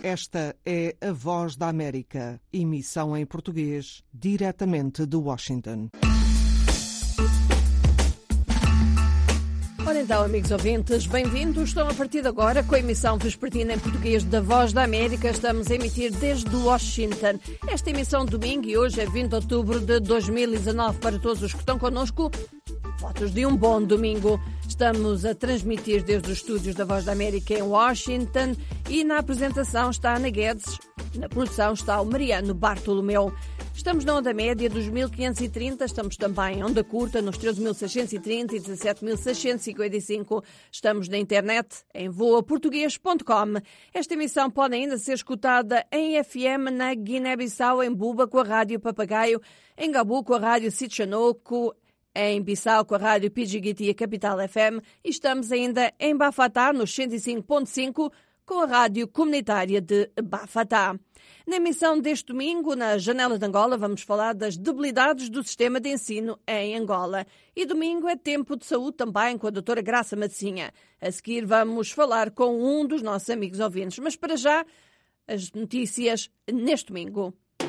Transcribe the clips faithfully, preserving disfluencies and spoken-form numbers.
Esta é a Voz da América, emissão em português, diretamente de Washington. Ora então, amigos ouvintes, bem-vindos. Estão a partir de agora com a emissão vespertina em português da Voz da América. Estamos a emitir desde Washington. Esta emissão de domingo e hoje é vinte de outubro de dois mil e dezanove. Para todos os que estão connosco, votos de um bom domingo. Estamos a transmitir desde os estúdios da Voz da América em Washington e na apresentação está a Ana Guedes, na produção está o Mariano Bartolomeu. Estamos na onda média dos mil quinhentos e trinta, estamos também em onda curta nos treze mil seiscentos e trinta e dezassete mil seiscentos e cinquenta e cinco. Estamos na internet em voa português ponto com. Esta emissão pode ainda ser escutada em F M na Guiné-Bissau, em Buba com a Rádio Papagaio, em Gabu com a Rádio Sitchanoco, em Bissau com a Rádio Pidjigiti e a Capital F M e estamos ainda em Bafatá nos cento e cinco ponto cinco com a Rádio Comunitária de Bafatá. Na emissão deste domingo, na Janela de Angola, vamos falar das debilidades do sistema de ensino em Angola. E domingo é tempo de saúde também com a doutora Graça Macecinha. A seguir vamos falar com um dos nossos amigos ouvintes. Mas para já, as notícias neste domingo.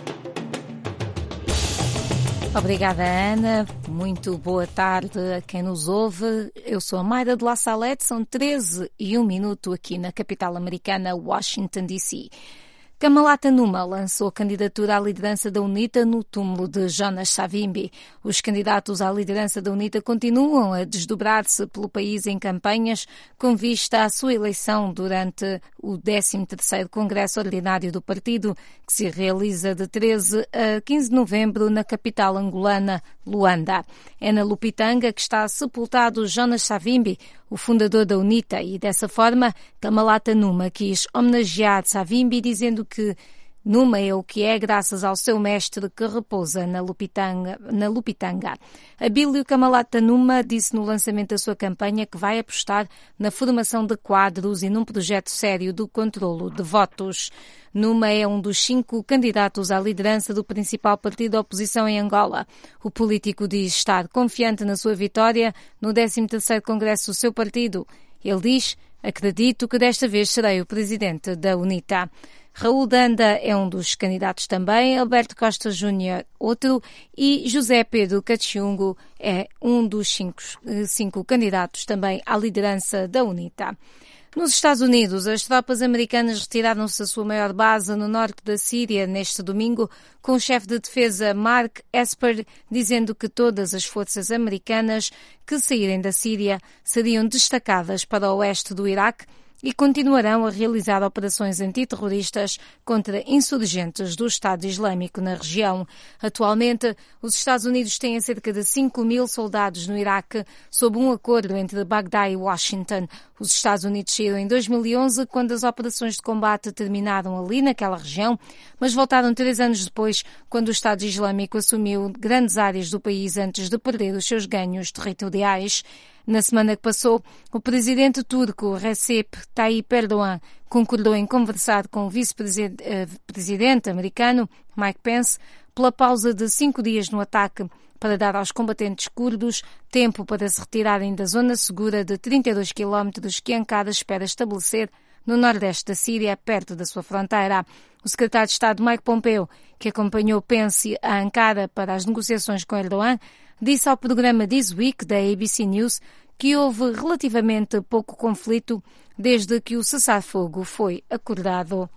Obrigada, Ana. Muito boa tarde a quem nos ouve. Eu sou a Mayra de La Salette. São treze e um minuto aqui na capital americana, Washington, D C Kamalata Numa lançou candidatura à liderança da UNITA no túmulo de Jonas Savimbi. Os candidatos à liderança da UNITA continuam a desdobrar-se pelo país em campanhas com vista à sua eleição durante o décimo terceiro Congresso Ordinário do partido, que se realiza de treze a quinze de novembro na capital angolana, Luanda. É na Lupitanga que está sepultado Jonas Savimbi, o fundador da UNITA, e dessa forma Kamalata Numa quis homenagear Savimbi dizendo que Numa é o que é graças ao seu mestre que repousa na Lupitanga. Na Lupitanga. Abílio Kamalata Numa disse no lançamento da sua campanha que vai apostar na formação de quadros e num projeto sério do controlo de votos. Numa é um dos cinco candidatos à liderança do principal partido da oposição em Angola. O político diz estar confiante na sua vitória no décimo terceiro Congresso do seu partido. Ele diz: acredito que desta vez serei o presidente da UNITA. Raul Danda é um dos candidatos também, Alberto Costa Júnior outro e José Pedro Cachiungo é um dos cinco, cinco candidatos também à liderança da UNITA. Nos Estados Unidos, as tropas americanas retiraram-se da sua maior base no norte da Síria neste domingo, com o chefe de defesa Mark Esper dizendo que todas as forças americanas que saírem da Síria seriam destacadas para o oeste do Iraque e continuarão a realizar operações antiterroristas contra insurgentes do Estado Islâmico na região. Atualmente, os Estados Unidos têm cerca de cinco mil soldados no Iraque, sob um acordo entre Bagdá e Washington. Os Estados Unidos saíram em dois mil e onze, quando as operações de combate terminaram ali naquela região, mas voltaram três anos depois, quando o Estado Islâmico assumiu grandes áreas do país antes de perder os seus ganhos territoriais. Na semana que passou, o presidente turco Recep Tayyip Erdogan concordou em conversar com o vice-presidente americano Mike Pence pela pausa de cinco dias no ataque para dar aos combatentes curdos tempo para se retirarem da zona segura de trinta e dois quilómetros que Ankara espera estabelecer no nordeste da Síria, perto da sua fronteira. O secretário de Estado Mike Pompeo, que acompanhou Pence a Ankara para as negociações com Erdogan, disse ao programa This Week da A B C News que houve relativamente pouco conflito desde que o cessar-fogo foi acordado.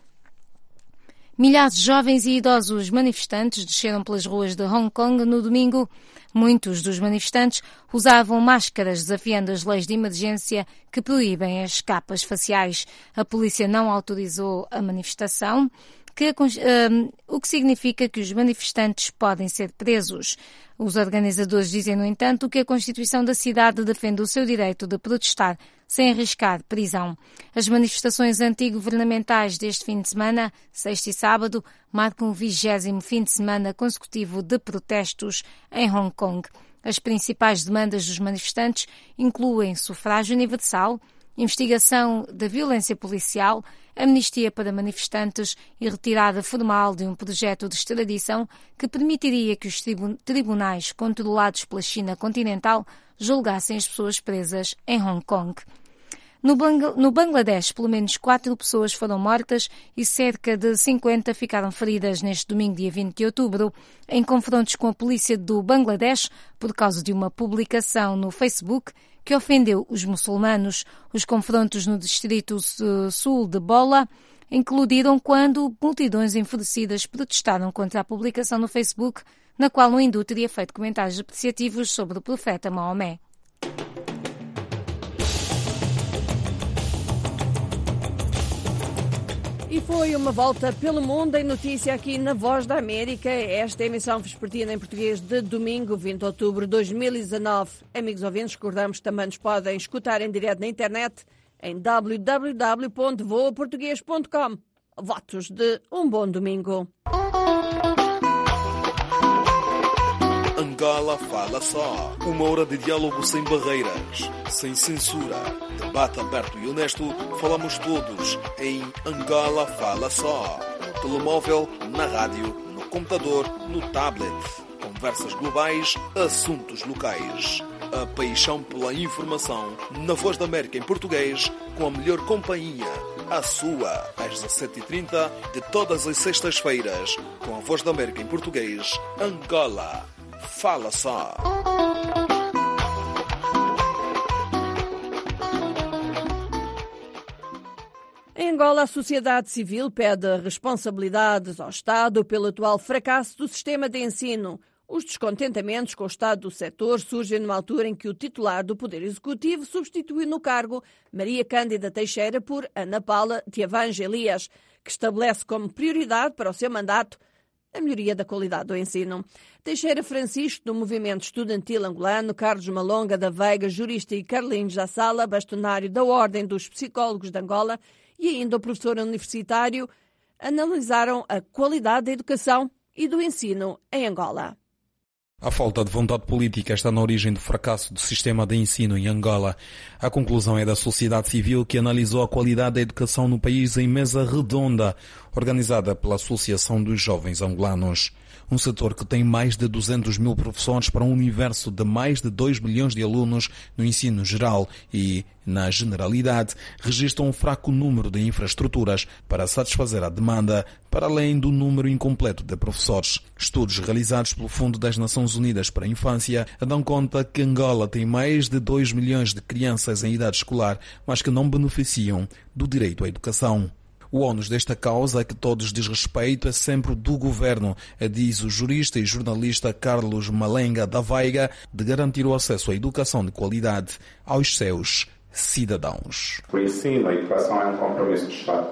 Milhares de jovens e idosos manifestantes desceram pelas ruas de Hong Kong no domingo. Muitos dos manifestantes usavam máscaras desafiando as leis de emergência que proíbem as capas faciais. A polícia não autorizou a manifestação, que, um, o que significa que os manifestantes podem ser presos. Os organizadores dizem, no entanto, que a Constituição da cidade defende o seu direito de protestar sem arriscar prisão. As manifestações antigovernamentais deste fim de semana, sexta e sábado, marcam o vigésimo fim de semana consecutivo de protestos em Hong Kong. As principais demandas dos manifestantes incluem sufrágio universal, investigação da violência policial, amnistia para manifestantes e retirada formal de um projeto de extradição que permitiria que os tribunais controlados pela China continental julgassem as pessoas presas em Hong Kong. No, Bangl- no Bangladesh, pelo menos quatro pessoas foram mortas e cerca de cinquenta ficaram feridas neste domingo, dia vinte de outubro, em confrontos com a polícia do Bangladesh por causa de uma publicação no Facebook que ofendeu os muçulmanos. Os confrontos no distrito sul de Bola eclodiram quando multidões enfurecidas protestaram contra a publicação no Facebook, na qual um hindu teria feito comentários apreciativos sobre o profeta Maomé. E foi uma volta pelo mundo em notícia aqui na Voz da América. Esta emissão vespertina em português de domingo, vinte de outubro de dois mil e dezanove. Amigos ouvintes, recordamos que também nos podem escutar em direto na internet em w w w ponto voa português ponto com. Votos de um bom domingo. Angola Fala Só. Uma hora de diálogo sem barreiras, sem censura. Debate aberto e honesto. Falamos todos em Angola Fala Só. No telemóvel, na rádio, no computador, no tablet. Conversas globais, assuntos locais. A paixão pela informação. Na Voz da América em português, com a melhor companhia. A sua, às dezassete e trinta, de todas as sextas-feiras. Com a Voz da América em português, Angola Fala Só. Em Angola, a sociedade civil pede responsabilidades ao Estado pelo atual fracasso do sistema de ensino. Os descontentamentos com o estado do setor surgem numa altura em que o titular do Poder Executivo substituiu no cargo Maria Cândida Teixeira por Ana Paula de Evangelias, que estabelece como prioridade para o seu mandato a melhoria da qualidade do ensino. Teixeira Francisco, do movimento estudantil angolano, Carlos Malonga da Veiga, jurista, e Carlinhos da Sala, bastonário da Ordem dos Psicólogos de Angola, e ainda o professor universitário, analisaram a qualidade da educação e do ensino em Angola. A falta de vontade política está na origem do fracasso do sistema de ensino em Angola. A conclusão é da sociedade civil, que analisou a qualidade da educação no país em mesa redonda, organizada pela Associação dos Jovens Angolanos. Um setor que tem mais de duzentos mil professores para um universo de mais de dois milhões de alunos no ensino geral e, na generalidade, registra um fraco número de infraestruturas para satisfazer a demanda, para além do número incompleto de professores. Estudos realizados pelo Fundo das Nações Unidas para a Infância dão conta que Angola tem mais de dois milhões de crianças em idade escolar, mas que não beneficiam do direito à educação. O ônus desta causa, a que todos diz respeito, é sempre do governo, diz o jurista e jornalista Carlos Malonga da Veiga, de garantir o acesso à educação de qualidade aos seus cidadãos. O ensino, a educação é um compromisso do Estado.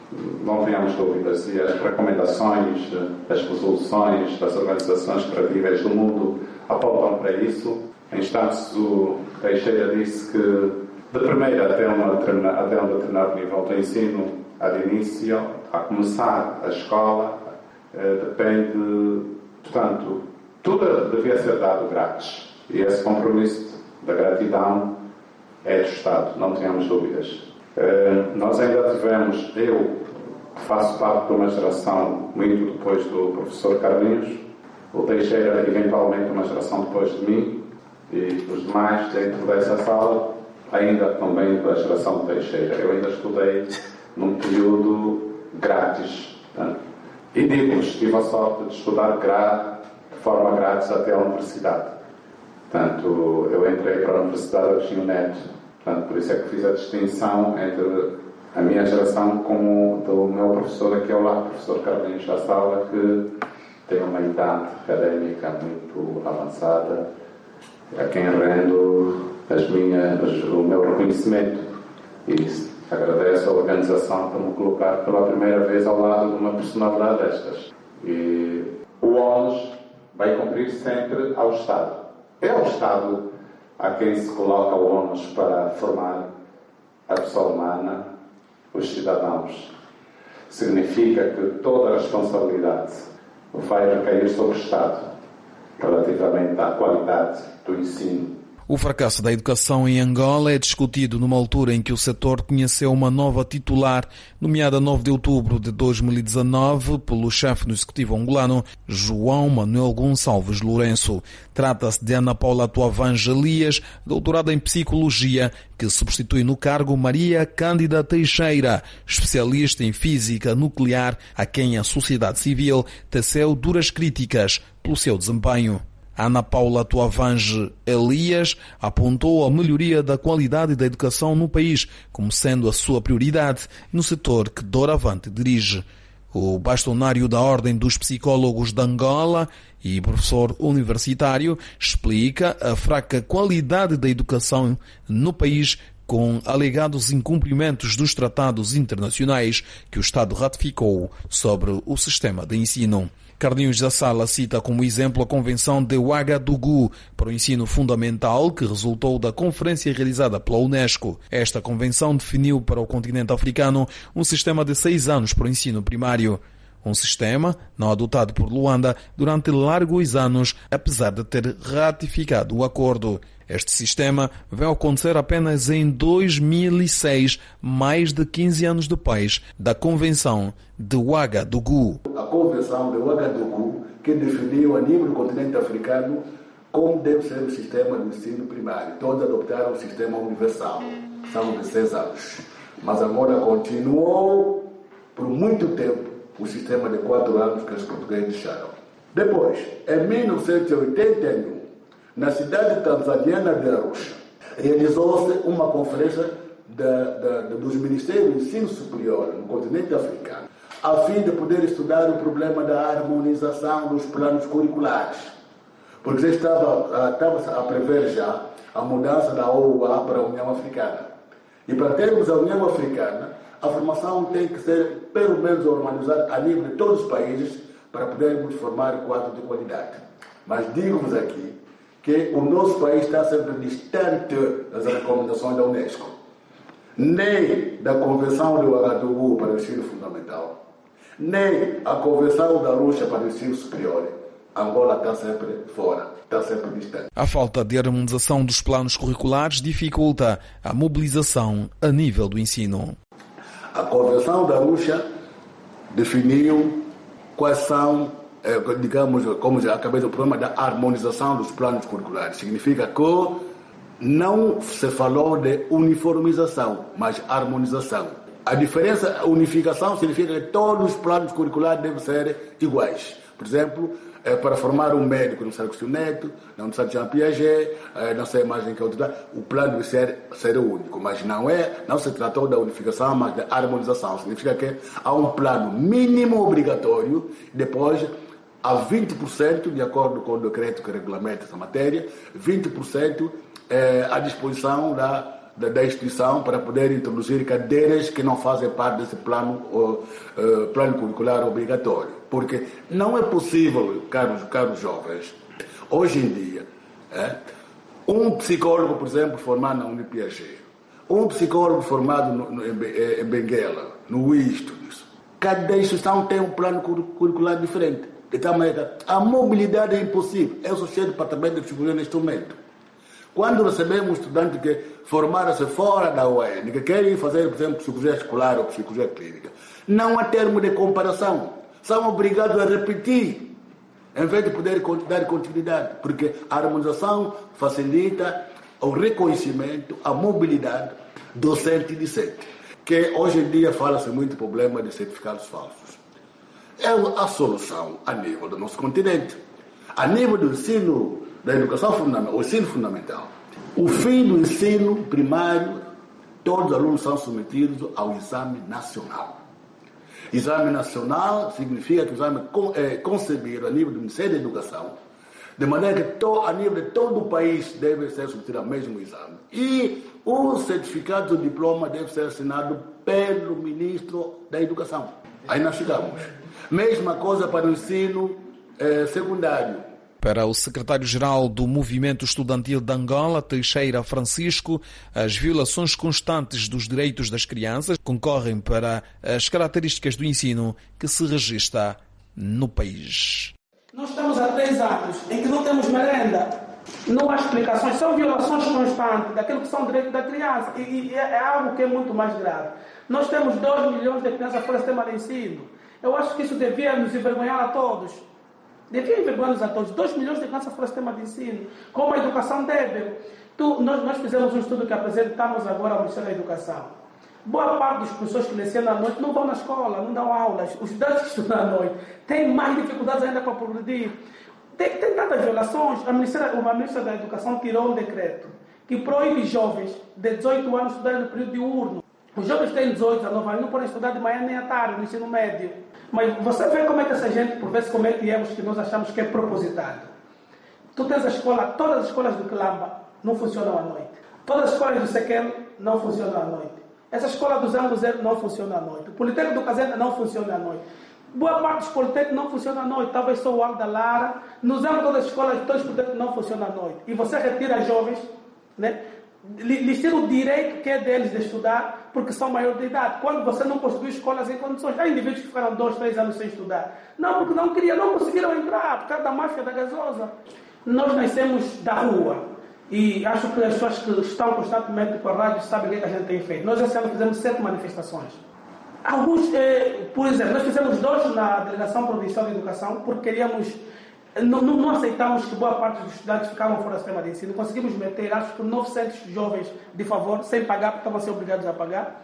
Não tenhamos dúvidas, e as recomendações, as resoluções das organizações credíveis do mundo apontam para isso. Em instantes, o Teixeira disse que de primeira até, uma, até um determinado nível do ensino, a de início, a começar a escola, eh, depende, portanto, tudo devia ser dado grátis. E esse compromisso da gratidão é do Estado, não tenhamos dúvidas. Eh, nós ainda tivemos, eu faço parte de uma geração muito depois do professor Carlinhos, o Teixeira eventualmente uma geração depois de mim, e os demais dentro dessa sala ainda também da geração de Teixeira. Eu ainda estudei num período grátis. Portanto, e digo-vos, tive a sorte de estudar gra- de forma grátis até a universidade. Portanto, eu entrei para a Universidade Agostinho Neto. Portanto, por isso é que fiz a distinção entre a minha geração com o do meu professor aqui ao lado, o professor Carlinhos da Sala, que tem uma idade académica muito avançada, a quem rendo as minhas, o meu reconhecimento. E agradeço a organização por me colocar pela primeira vez ao lado de uma personalidade destas. E o ônus vai cumprir sempre ao Estado. É ao Estado a quem se coloca o ônus para formar a pessoa humana, os cidadãos. Significa que toda a responsabilidade vai recair sobre o Estado relativamente à qualidade do ensino. O fracasso da educação em Angola é discutido numa altura em que o setor conheceu uma nova titular, nomeada nove de outubro de dois mil e dezanove pelo chefe do executivo angolano, João Manuel Gonçalves Lourenço. Trata-se de Ana Paula Tuavanja Elias, doutorada em Psicologia, que substitui no cargo Maria Cândida Teixeira, especialista em física nuclear, a quem a sociedade civil teceu duras críticas pelo seu desempenho. Ana Paula Tuavanje Elias apontou a melhoria da qualidade da educação no país como sendo a sua prioridade no setor que doravante dirige. O bastonário da Ordem dos Psicólogos de Angola e professor universitário explica a fraca qualidade da educação no país com alegados incumprimentos dos tratados internacionais que o Estado ratificou sobre o sistema de ensino. Carlinhos da Sala cita como exemplo a Convenção de Ouagadougou para o ensino fundamental, que resultou da conferência realizada pela Unesco. Esta convenção definiu para o continente africano um sistema de seis anos para o ensino primário. Um sistema não adotado por Luanda durante largos anos, apesar de ter ratificado o acordo. Este sistema veio acontecer apenas em dois mil e seis, mais de quinze anos depois da Convenção de Ouagadougou. A Convenção de Ouagadougou, que definiu a nível do continente africano como deve ser o sistema de ensino primário. Todos adoptaram o sistema universal, são de seis anos. Mas agora continuou por muito tempo o sistema de quatro anos que os portugueses deixaram. Depois, em mil novecentos e oitenta e um, na cidade tanzaniana de Arusha, realizou-se uma conferência da, da, dos Ministérios do Ensino Superior no continente africano, a fim de poder estudar o problema da harmonização dos planos curriculares, porque já estava, estava a prever já a mudança da O U A para a União Africana. E para termos a União Africana, a formação tem que ser, pelo menos, organizada a nível de todos os países para podermos formar quadro de qualidade. Mas digo-vos aqui que o nosso país está sempre distante das recomendações da Unesco, nem da Convenção de Ouagadougou para o ensino fundamental, nem a Convenção da Arusha para o ensino superior. Angola está sempre fora, está sempre distante. A falta de harmonização dos planos curriculares dificulta a mobilização a nível do ensino. A Convenção da Arusha definiu quais são, digamos, como já acabei do problema da harmonização dos planos curriculares. Significa que não se falou de uniformização, mas harmonização. A diferença, a unificação, significa que todos os planos curriculares devem ser iguais. Por exemplo, para formar um médico no Sarkozy Neto, no São Jean Piaget, não sei mais em que outro, o plano deve ser, ser único, mas não é, não se tratou da unificação, mas da harmonização. Significa que há um plano mínimo obrigatório, depois há vinte por cento, de acordo com o decreto que regulamenta essa matéria, vinte por cento é, à disposição da Da, da instituição para poder introduzir cadeiras que não fazem parte desse plano, uh, uh, plano curricular obrigatório. Porque não é possível, caros, caros jovens, hoje em dia, é, um psicólogo, por exemplo, formado na Unipiaget, um psicólogo formado no, no, em, em Benguela, no Isto, cada instituição tem um plano curricular diferente. De tal maneira, a mobilidade é impossível. Eu sou cheio do departamento de psicologia neste momento. Quando recebemos estudantes que formaram-se fora da U E N, que querem fazer, por exemplo, psicologia escolar ou psicologia clínica, não há termo de comparação. São obrigados a repetir, em vez de poder dar continuidade, porque a harmonização facilita o reconhecimento, a mobilidade docente e discente, que hoje em dia fala-se muito do problema de certificados falsos. É a solução a nível do nosso continente. A nível do ensino, da educação fundamental, o ensino fundamental, o fim do ensino primário, todos os alunos são submetidos ao exame nacional. Exame nacional significa que o exame é concebido a nível do Ministério da Educação, de maneira que to, a nível de todo o país deve ser submetido ao mesmo exame. E o certificado do diploma deve ser assinado pelo Ministro da Educação. Aí nós chegamos. Mesma coisa para o ensino eh, secundário. Para o secretário-geral do Movimento Estudantil de Angola, Teixeira Francisco, as violações constantes dos direitos das crianças concorrem para as características do ensino que se registra no país. Nós estamos há três anos em que não temos merenda. Não há explicações, são violações constantes daquilo que são direitos da criança. E, e é algo que é muito mais grave. Nós temos dois milhões de crianças fora do sistema de ensino. Eu acho que isso devia nos envergonhar a todos. Devia envergonhar-nos a todos. dois milhões de crianças fora do sistema de ensino. Com uma educação débil. Tu, nós, nós fizemos um estudo que apresentamos agora ao Ministério da Educação. Boa parte dos professores que lecionam à noite não vão na escola, não dão aulas. Os estudantes que estudam à noite têm mais dificuldades ainda para progredir. Tem, tem tantas violações. A ministra, a ministra da Educação tirou um decreto que proíbe jovens de dezoito anos estudarem no período diurno. Os jovens têm dezoito, dezenove anos, não podem estudar de manhã nem à tarde, no ensino médio. Mas você vê como é que essa gente, por vezes, comete erros que nós achamos que é propositado. Tu tens a escola, todas as escolas do Quilamba não funcionam à noite. Todas as escolas do Sequel não funcionam à noite. Essa escola do Zango Zero não funciona à noite. O Politécnico do Cazenda não funciona à noite. Boa parte dos politécnicos não funciona à noite. Talvez só o Alda Lara. Nos anos todas as escolas, todos os politécnicos não funcionam à noite. E você retira jovens, né? Lhes tira o direito que é deles de estudar, porque são maiores de idade. Quando você não construiu escolas em condições. Há indivíduos que ficaram dois, três anos sem estudar. Não, porque não queriam, não conseguiram entrar, por causa da máfia da gasosa. Nós nascemos da rua. E acho que as pessoas que estão constantemente com a rádio sabem o que a gente tem feito. Nós esse ano fizemos sete manifestações. Alguns, eh, por exemplo, nós fizemos dois na Delegação Provincial de Educação, porque queríamos, não, não, não aceitamos que boa parte dos estudantes ficavam fora do sistema de ensino. Conseguimos meter, acho que novecentos jovens de favor, sem pagar, porque estavam a ser obrigados a pagar.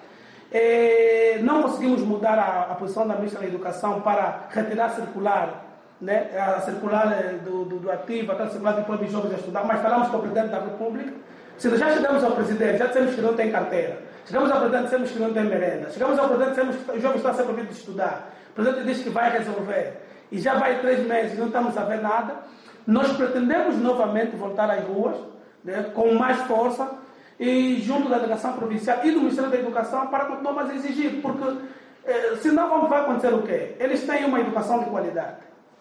Eh, não conseguimos mudar a, a posição da Ministra da Educação para retirar a circular, né, a circular do, do, do ativo, aquela circular que proíbe jovens a estudar, mas falamos com o Presidente da República. Se já chegamos ao Presidente, já dissemos que não tem carteira. Chegamos ao Presidente, dissemos que não tem merenda. Chegamos ao Presidente, dissemos que os jovens estão a ser proibidos de estudar. O Presidente diz que vai resolver. E já vai três meses, não estamos a ver nada. Nós pretendemos novamente voltar às ruas, né, com mais força, e junto da Delegação Provincial e do Ministério da Educação, para continuar a exigir. Porque, eh, senão vai acontecer o quê? Eles têm uma educação de qualidade.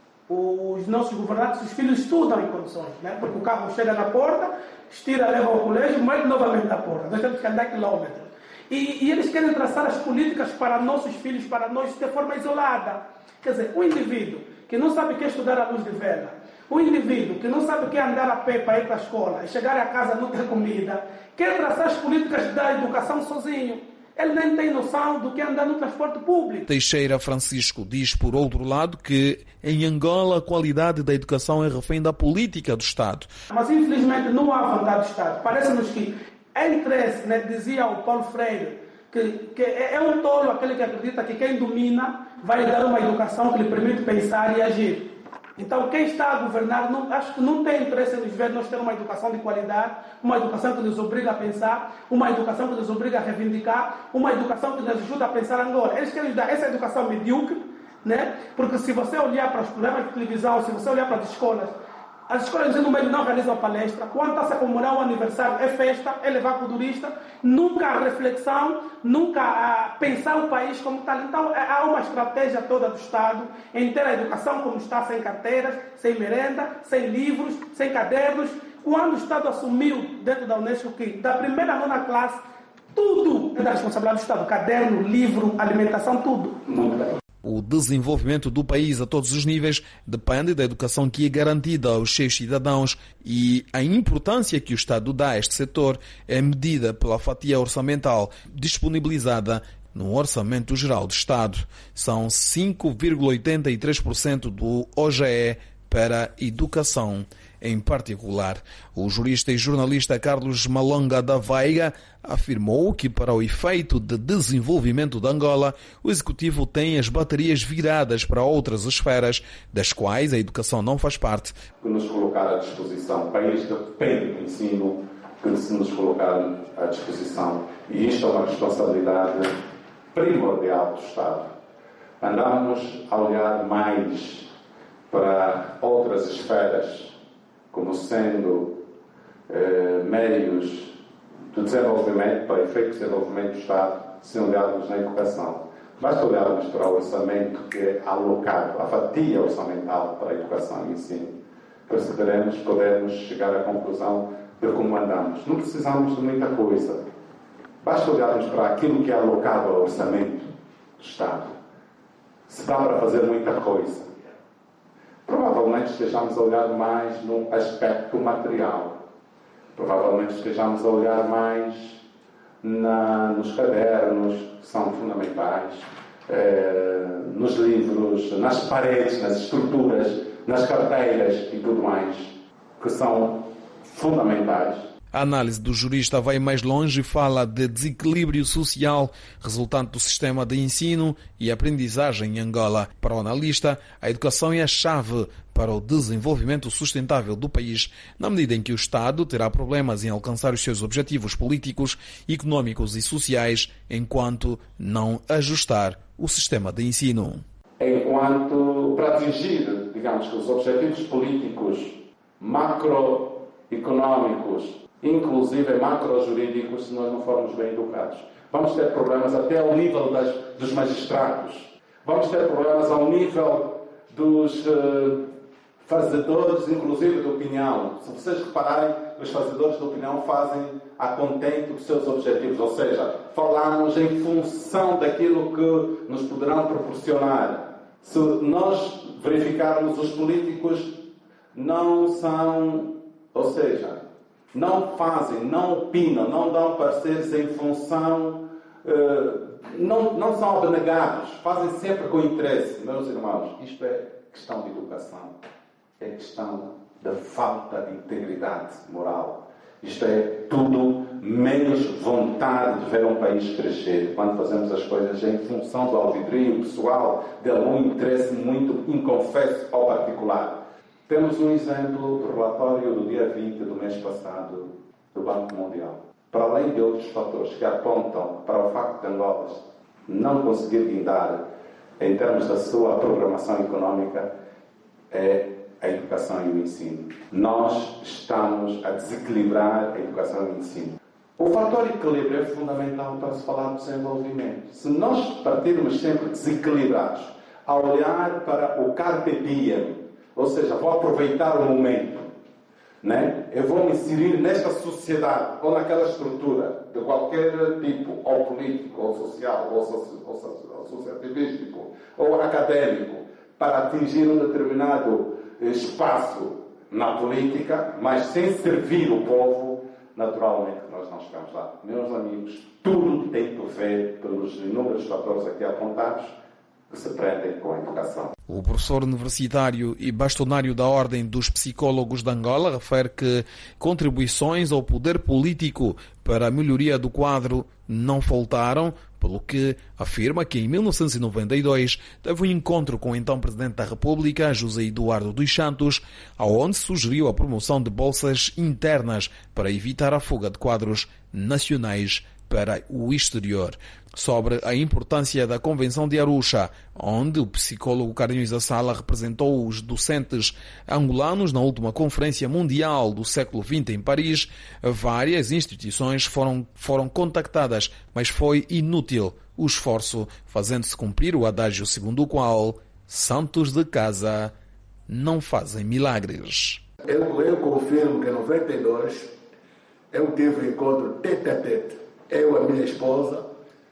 Os nossos governantes, os filhos estudam em condições, né? Porque o carro chega na porta, estira, leva ao colégio, mete novamente na porta. Nós temos que andar quilômetros. E, e eles querem traçar as políticas para nossos filhos, para nós, de forma isolada. Quer dizer, um indivíduo que não sabe o que é estudar à luz de vela, um indivíduo que não sabe o que é andar a pé para ir para a escola e chegar a casa não ter comida, quer traçar as políticas da educação sozinho. Ele nem tem noção do que é andar no transporte público. Teixeira Francisco diz, por outro lado, que em Angola a qualidade da educação é refém da política do Estado. Mas infelizmente não há vontade do Estado. Parece-nos que é interesse, né, dizia o Paulo Freire, que, que é um tolo aquele que acredita que quem domina vai dar uma educação que lhe permite pensar e agir. Então, quem está a governar, não, acho que não tem interesse em nos ver nós ter uma educação de qualidade, uma educação que nos obriga a pensar, uma educação que nos obriga a reivindicar, uma educação que nos ajuda a pensar Angola. Eles querem dar essa educação medíocre, né? Porque se você olhar para os programas de televisão, se você olhar para as escolas, as escolas de ensino médio não realizam palestra. Quando está-se a comemorar o aniversário, é festa, é levar culturista, nunca há reflexão, nunca há pensar o país como tal. Então, há uma estratégia toda do Estado em ter a educação como está, sem carteiras, sem merenda, sem livros, sem cadernos. Quando o Estado assumiu dentro da Unesco que da primeira à nona classe, tudo é da responsabilidade do Estado. Caderno, livro, alimentação, tudo. O desenvolvimento do país a todos os níveis depende da educação que é garantida aos seus cidadãos e a importância que o Estado dá a este setor é medida pela fatia orçamental disponibilizada no Orçamento Geral do Estado. São cinco vírgula oitenta e três por cento do O G E para a educação em particular. O jurista e jornalista Carlos Malonga da Veiga afirmou que, para o efeito de desenvolvimento de Angola, o Executivo tem as baterias viradas para outras esferas, das quais a educação não faz parte. Que nos colocar à disposição, o país depende do ensino, que se nos colocar à disposição. E isto é uma responsabilidade primordial do Estado. Andamos a olhar mais para outras esferas, como sendo eh, meios de desenvolvimento, para efeito de desenvolvimento do Estado, sem olharmos na educação. Basta olharmos para o orçamento que é alocado, a fatia orçamental para a educação e ensino, para se podermos, podermos chegar à conclusão de como andamos. Não precisamos de muita coisa. Basta olharmos para aquilo que é alocado ao orçamento do Estado. Se dá para fazer muita coisa. provavelmente estejamos a olhar mais no aspecto material. Provavelmente estejamos a olhar mais na, nos cadernos, que são fundamentais, eh, nos livros, nas paredes, nas estruturas, nas carteiras e tudo mais, que são fundamentais. A análise do jurista vai mais longe e fala de desequilíbrio social resultante do sistema de ensino e aprendizagem em Angola. Para o analista, a educação é a chave para o desenvolvimento sustentável do país, na medida em que o Estado terá problemas em alcançar os seus objetivos políticos, econômicos e sociais, enquanto não ajustar o sistema de ensino. Enquanto, para atingir, digamos que os objetivos políticos macroeconómicos, inclusive macro-jurídicos, se nós não formos bem educados, vamos ter problemas até ao nível das, dos magistrados. Vamos ter problemas ao nível dos uh, fazedores, inclusive de opinião. Se vocês repararem, os fazedores de opinião fazem a contento dos seus objetivos, ou seja, falamos em função daquilo que nos poderão proporcionar. Se nós verificarmos, os políticos não são, ou seja, não fazem, não opinam, não dão pareceres em função, uh, não, não são abnegados, fazem sempre com interesse. Meus irmãos, isto é questão de educação, é questão da falta de integridade moral. Isto é tudo menos vontade de ver um país crescer, quando fazemos as coisas em função do alvidrio pessoal, de algum interesse muito inconfesso ao particular. Temos um exemplo do relatório do dia vinte do mês passado do Banco Mundial. Para além de outros fatores que apontam para o facto de Angola não conseguir guindar em termos da sua programação económica, é a educação e o ensino. Nós estamos a desequilibrar a educação e o ensino. O fator equilíbrio é fundamental para se falar de desenvolvimento. Se nós partirmos sempre desequilibrados a olhar para o carpe diem, ou seja, vou aproveitar o momento, né? Eu vou me inserir nesta sociedade ou naquela estrutura de qualquer tipo, ou político, ou social, ou, soci, ou associativístico, ou académico, para atingir um determinado espaço na política, mas sem servir o povo, naturalmente nós não chegamos lá. Meus amigos, tudo tem que ver pelos inúmeros fatores aqui apontados, que se prendem com a educação. O professor universitário e bastonário da Ordem dos Psicólogos de Angola refere que contribuições ao poder político para a melhoria do quadro não faltaram, pelo que afirma que em mil novecentos e noventa e dois teve um encontro com o então Presidente da República, José Eduardo dos Santos, onde sugeriu a promoção de bolsas internas para evitar a fuga de quadros nacionais para o exterior. Sobre a importância da Convenção de Arusha, onde o psicólogo Carlinhos da Sala representou os docentes angolanos na última Conferência Mundial do século vinte em Paris, várias instituições foram, foram contactadas, mas foi inútil o esforço, fazendo-se cumprir o adágio segundo o qual santos de casa não fazem milagres. Eu, eu confirmo que em noventa e dois eu tive um encontro tete a tete, eu, a minha esposa,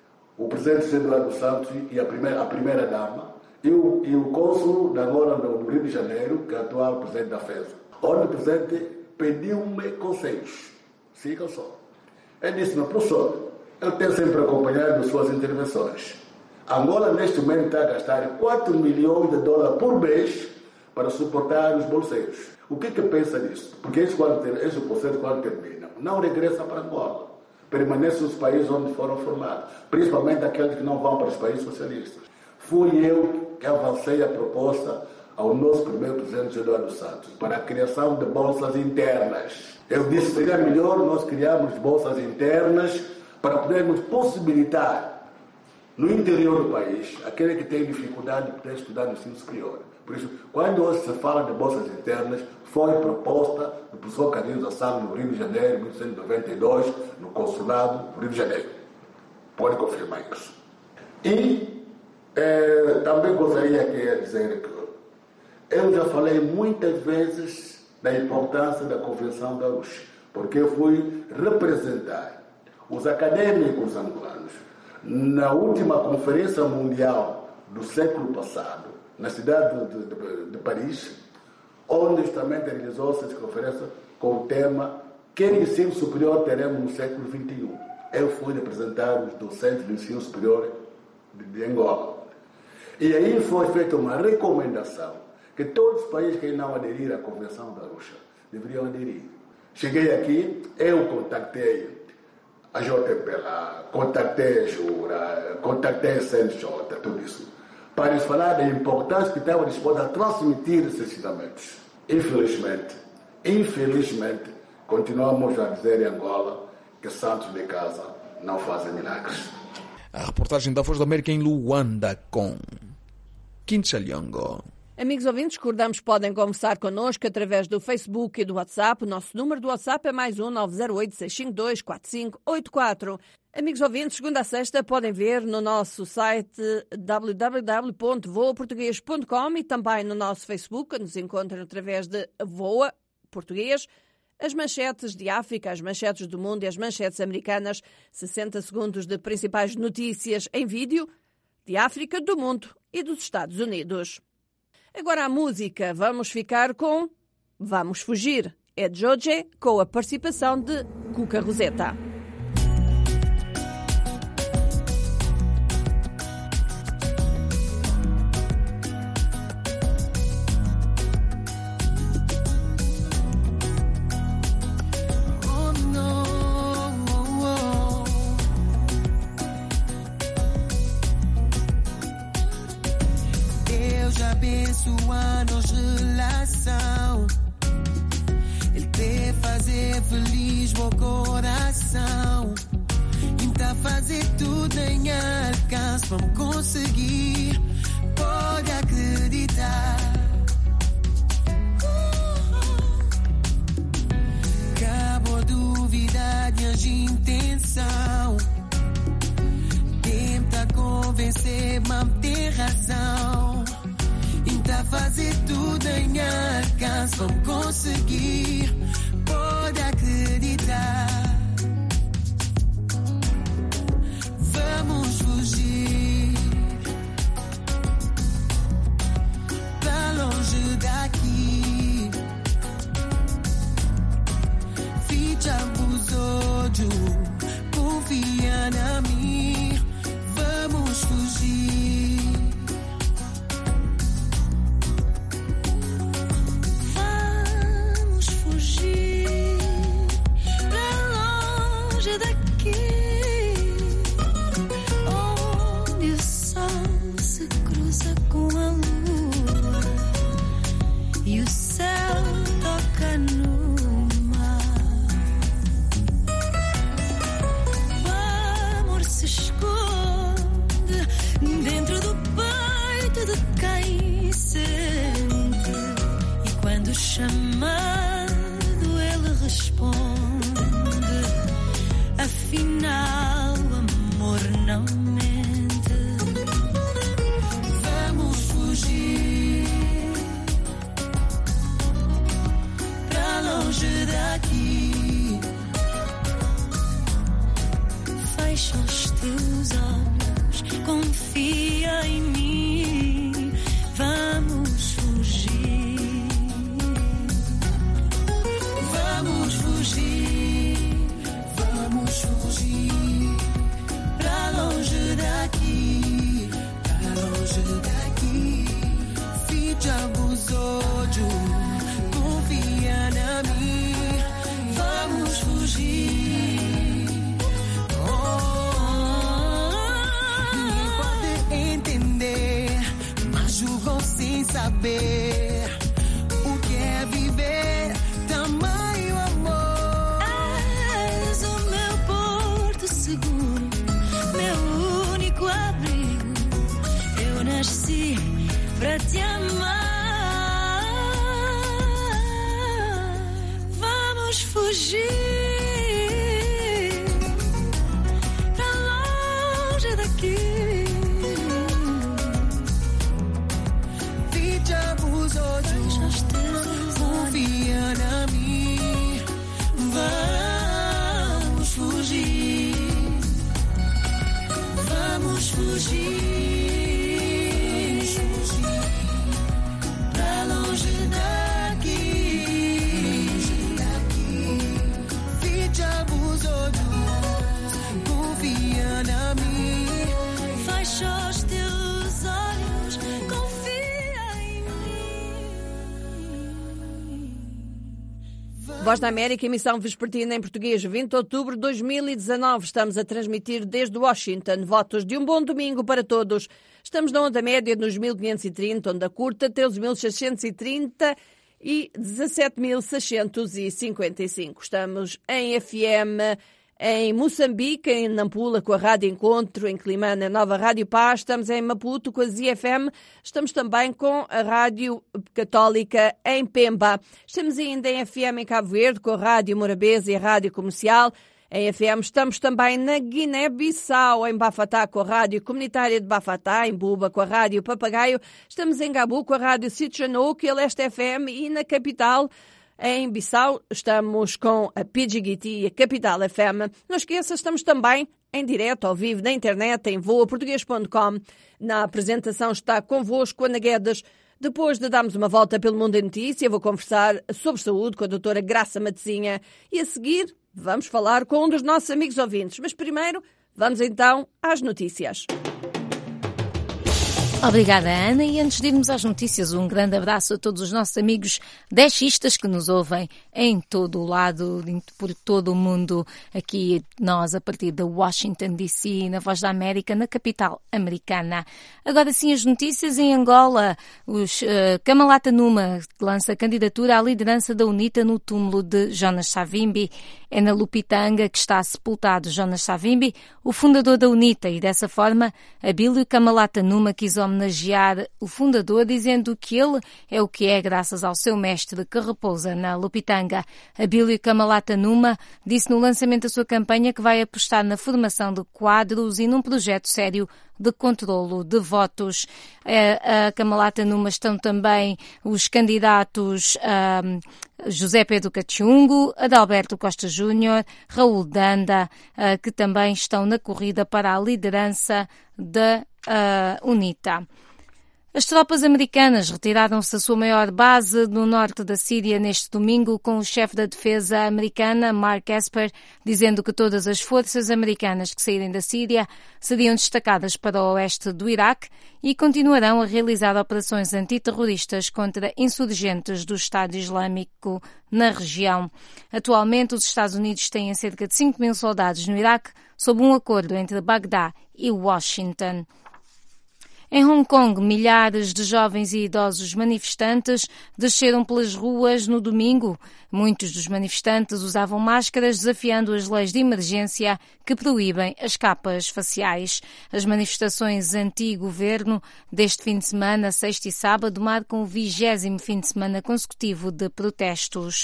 o presidente José Eduardo Santos e a primeira, a primeira dama, e o, e o cônsul de Angola no Rio de Janeiro, que é o atual presidente da FESA, onde o presidente pediu-me conselhos. Siga só. Ele disse, meu professor, eu tenho sempre acompanhado suas intervenções. Angola, neste momento, está a gastar quatro milhões de dólares por mês para suportar os bolseiros. O que que pensa disso? Porque esse, quando, esse processo, quando termina, não regressa para Angola. Permanecem nos países onde foram formados, principalmente aqueles que não vão para os países socialistas. Fui eu que avancei a proposta ao nosso primeiro presidente Eduardo Santos para a criação de bolsas internas. Eu disse que seria melhor nós criarmos bolsas internas para podermos possibilitar no interior do país aquele que tem dificuldade de poder estudar no ensino superior. Por isso, quando hoje se fala de bolsas internas, foi proposta do professor Carlinhos da Sala no Rio de Janeiro, em mil novecentos e noventa e dois, no consulado do Rio de Janeiro. Pode confirmar isso. E eh, também gostaria de dizer que eu já falei muitas vezes da importância da Convenção da Arusha, porque eu fui representar os acadêmicos angolanos na última Conferência Mundial do século passado, na cidade de, de, de Paris, onde justamente realizou-se essa conferência com o tema Que ensino superior teremos no século vinte e um? Eu fui representar os docentes do ensino superior de, de Angola. E aí foi feita uma recomendação que todos os países que não aderiram à Convenção da Arusha deveriam aderir. Cheguei aqui, eu contactei a J P lá, contactei a Jura, contactei a C N J, tudo isso, para lhes falar da importância que estavam dispostos a transmitir esses ensinamentos. Infelizmente, infelizmente, continuamos a dizer em Angola que santos de casa não fazem milagres. A reportagem da Voz da América em Luanda com Kincha Lyongo. Amigos ouvintes, recordamos que podem conversar connosco através do Facebook e do WhatsApp. O nosso número do WhatsApp é mais um nove zero oito, seis cinco dois, quatro cinco oito quatro. Amigos ouvintes, segunda a sexta podem ver no nosso site w w w ponto voa português ponto com e também no nosso Facebook, nos encontram através de Voa Português. As manchetes de África, as manchetes do mundo e as manchetes americanas, sessenta segundos de principais notícias em vídeo de África, do mundo e dos Estados Unidos. Agora a música, vamos ficar com Vamos Fugir. É Joje com a participação de Cuca Roseta. Anos relação, ele quer fazer feliz meu coração, então fazer tudo em alcance, vamos conseguir, pode acreditar. Acabou duvidar de as intenção, tenta convencer, mas tem razão. Tá fazer tudo em alcance, vamos conseguir, pode acreditar. Vamos fugir pra longe daqui. Ficha os olhos, confia na mim. Vamos fugir. Chamado ele responde, afinal o amor não mente. Vamos fugir pra longe daqui. Fecha os teus olhos, confia em mim. Vamos fugir. Vamos fugir, vamos fugir pra longe daqui, pra longe daqui. Ficha os olhos, confia na mim. Vamos fugir. Oh, ninguém pode entender, mas julgam sem saber o que é viver. Tamanho amor, és o meu porto seguro, meu único abrigo. Eu nasci pra te amar. Vamos fugir pra longe daqui. Fecha os olhos, confia na mim. Vamos fugir, vamos fugir, vamos fugir pra longe daqui. Voz da América, emissão vespertina em português, vinte de outubro de dois mil e dezanove. Estamos a transmitir desde Washington. Votos de um bom domingo para todos. Estamos na onda média nos mil quinhentos e trinta, onda curta treze mil seiscentos e trinta e dezassete mil seiscentos e cinquenta e cinco. Estamos em F M em Moçambique, em Nampula, com a Rádio Encontro, em Climane, a Nova Rádio Paz. Estamos em Maputo, com a Z F M. Estamos também com a Rádio Católica em Pemba. Estamos ainda em F M em Cabo Verde, com a Rádio Morabeza e a Rádio Comercial. Em F M estamos também na Guiné-Bissau, em Bafatá, com a Rádio Comunitária de Bafatá, em Buba, com a Rádio Papagaio. Estamos em Gabu, com a Rádio Sitchanouk e a Leste F M, e na capital, em Bissau, estamos com a Pidgiguiti e a Capital F M. Não esqueça, estamos também em direto, ao vivo, na internet, em voa português ponto com. Na apresentação está convosco Ana Guedes. Depois de darmos uma volta pelo mundo em notícia, vou conversar sobre saúde com a doutora Graça Matezinha. E a seguir, vamos falar com um dos nossos amigos ouvintes. Mas primeiro, vamos então às notícias. Obrigada, Ana. E antes de irmos às notícias, um grande abraço a todos os nossos amigos dechistas que nos ouvem em todo o lado, por todo o mundo. Aqui nós, a partir de Washington, D C, na Voz da América, na capital americana. Agora sim, as notícias. Em Angola, os uh, Kamalata Numa lança candidatura à liderança da UNITA no túmulo de Jonas Savimbi. É na Lupitanga que está sepultado Jonas Savimbi, o fundador da UNITA, e dessa forma, Abílio Kamalata Numa quis homenagear o fundador, dizendo que ele é o que é graças ao seu mestre que repousa na Lupitanga. Abílio Kamalata Numa disse no lançamento da sua campanha que vai apostar na formação de quadros e num projeto sério de controlo de votos. A Kamalata Numa estão também os candidatos um, José Pedro Cachungo, Adalberto Costa Júnior, Raul Danda, uh, que também estão na corrida para a liderança da uh, UNITA. As tropas americanas retiraram-se da sua maior base no norte da Síria neste domingo, com o chefe da defesa americana, Mark Esper, dizendo que todas as forças americanas que saírem da Síria seriam destacadas para o oeste do Iraque e continuarão a realizar operações antiterroristas contra insurgentes do Estado Islâmico na região. Atualmente, os Estados Unidos têm cerca de cinco mil soldados no Iraque, sob um acordo entre Bagdá e Washington. Em Hong Kong, milhares de jovens e idosos manifestantes desceram pelas ruas no domingo. Muitos dos manifestantes usavam máscaras, desafiando as leis de emergência que proíbem as capas faciais. As manifestações anti-governo deste fim de semana, sexta e sábado, marcam o vigésimo fim de semana consecutivo de protestos.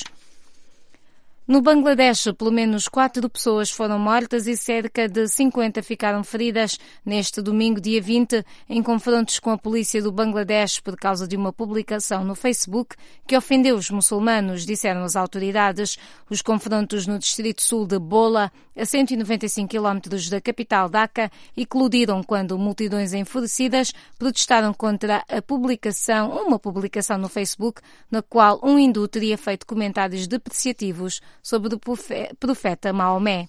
No Bangladesh, pelo menos quatro pessoas foram mortas e cerca de cinquenta ficaram feridas neste domingo, dia vinte, em confrontos com a polícia do Bangladesh por causa de uma publicação no Facebook que ofendeu os muçulmanos, disseram as autoridades. Os confrontos no distrito sul de Bola, a cento e noventa e cinco quilómetros da capital Dhaka, eclodiram quando multidões enfurecidas protestaram contra a publicação, uma publicação no Facebook, na qual um hindu teria feito comentários depreciativos sobre o profeta Maomé.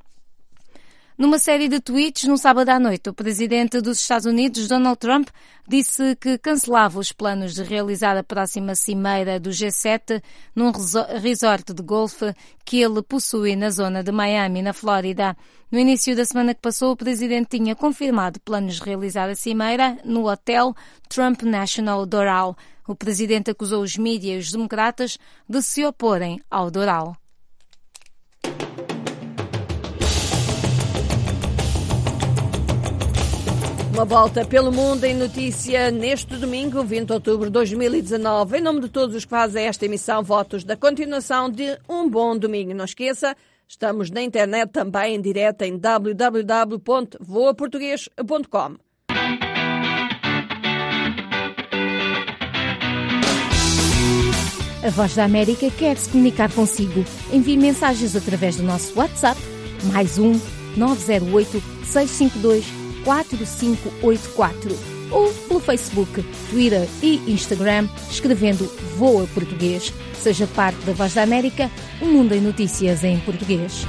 Numa série de tweets, no sábado à noite, o presidente dos Estados Unidos, Donald Trump, disse que cancelava os planos de realizar a próxima cimeira do G sete num resort de golfe que ele possui na zona de Miami, na Flórida. No início da semana que passou, o presidente tinha confirmado planos de realizar a cimeira no hotel Trump National Doral. O presidente acusou os mídias e os democratas de se oporem ao Doral. Uma volta pelo mundo em notícia neste domingo, vinte de outubro de dois mil e dezanove. Em nome de todos os que fazem esta emissão, votos da continuação de um bom domingo. Não esqueça, estamos na internet também em direto em w w w ponto voa português ponto com. A Voz da América quer se comunicar consigo. Envie mensagens através do nosso WhatsApp, mais um nove zero oito, seis cinco dois, quatro cinco oito quatro, ou pelo Facebook, Twitter e Instagram, escrevendo Voa Português. Seja parte da Voz da América, um mundo em notícias em português.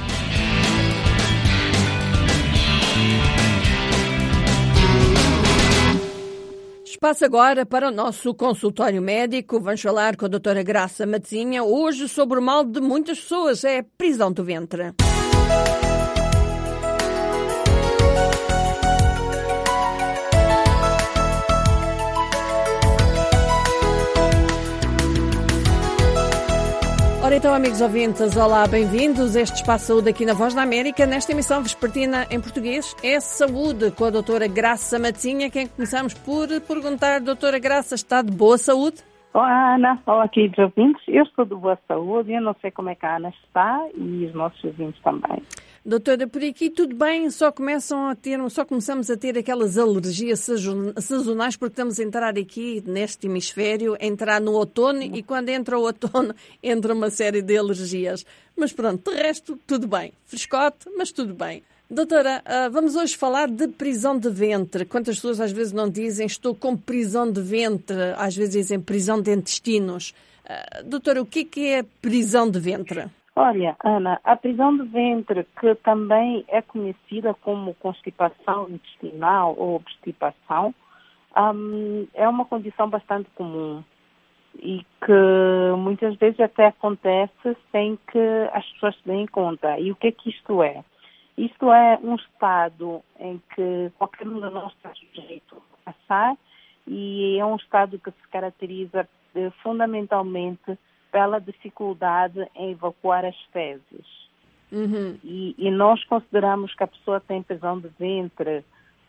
Passo agora para o nosso consultório médico. Vamos falar com a doutora Graça Matezinha, hoje sobre o mal de muitas pessoas, é prisão do ventre. Ora então, amigos ouvintes, olá, bem-vindos a este Espaço Saúde aqui na Voz da América, nesta emissão vespertina em português. É Saúde com a doutora Graça Matezinha, quem começamos por perguntar, doutora Graça, está de boa saúde? Olá, Ana. Olá, queridos ouvintes. Eu estou de boa saúde, eu não sei como é que a Ana está e os nossos ouvintes também. Doutora, por aqui tudo bem, só começam a ter, só começamos a ter aquelas alergias sazonais porque estamos a entrar aqui neste hemisfério, a entrar no outono e quando entra o outono entra uma série de alergias. Mas pronto, de resto tudo bem, frescote, mas tudo bem. Doutora, vamos hoje falar de prisão de ventre. Quantas pessoas às vezes não dizem estou com prisão de ventre, às vezes dizem prisão de intestinos. Doutora, o que é prisão de ventre? Olha, Ana, a prisão de ventre, que também é conhecida como constipação intestinal ou obstipação, um, é uma condição bastante comum e que muitas vezes até acontece sem que as pessoas se deem conta. E o que é que isto é? Isto é um estado em que qualquer um de nós está sujeito a passar e é um estado que se caracteriza eh, fundamentalmente pela dificuldade em evacuar as fezes. Uhum. E, e nós consideramos que a pessoa tem prisão de ventre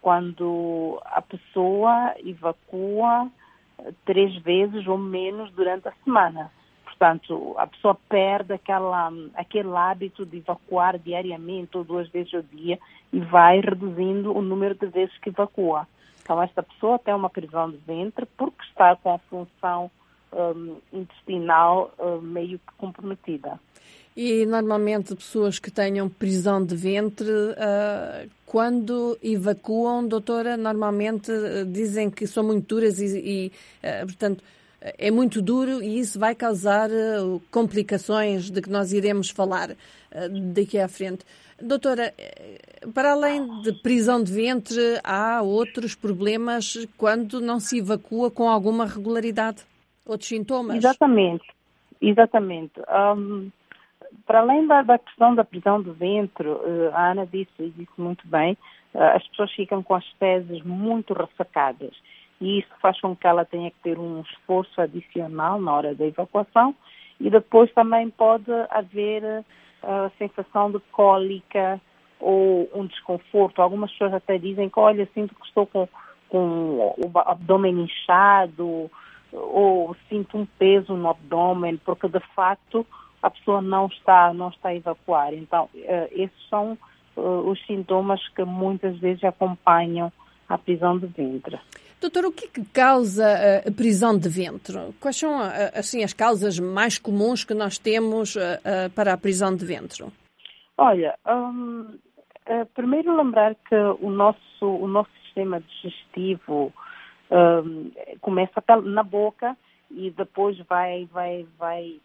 quando a pessoa evacua três vezes ou menos durante a semana. Portanto, a pessoa perde aquela, aquele hábito de evacuar diariamente ou duas vezes ao dia e vai reduzindo o número de vezes que evacua. Então, esta pessoa tem uma prisão de ventre porque está com a função Um, intestinal uh, meio que comprometida. E normalmente pessoas que tenham prisão de ventre, uh, quando evacuam, doutora, normalmente uh, dizem que são muito duras e, e uh, portanto, é muito duro e isso vai causar uh, complicações de que nós iremos falar uh, daqui à frente. Doutora, para além de prisão de ventre, há outros problemas quando não se evacua com alguma regularidade? Outros sintomas? Exatamente, exatamente. Um, para além da, da questão da prisão do ventre, uh, a Ana disse, disse muito bem, uh, as pessoas ficam com as fezes muito ressacadas e isso faz com que ela tenha que ter um esforço adicional na hora da evacuação e depois também pode haver a uh, sensação de cólica ou um desconforto. Algumas pessoas até dizem que, olha, sinto que estou com, com o abdômen inchado, ou sinto um peso no abdômen, porque de facto a pessoa não está, não está a evacuar. Então, uh, esses são uh, os sintomas que muitas vezes acompanham a prisão de ventre. Doutora, o que é que causa a prisão de ventre? Quais são assim, as causas mais comuns que nós temos uh, uh, para a prisão de ventre? Olha, um, uh, primeiro lembrar que o nosso, o nosso sistema digestivo Um, começa na boca e depois vai, vai, vai,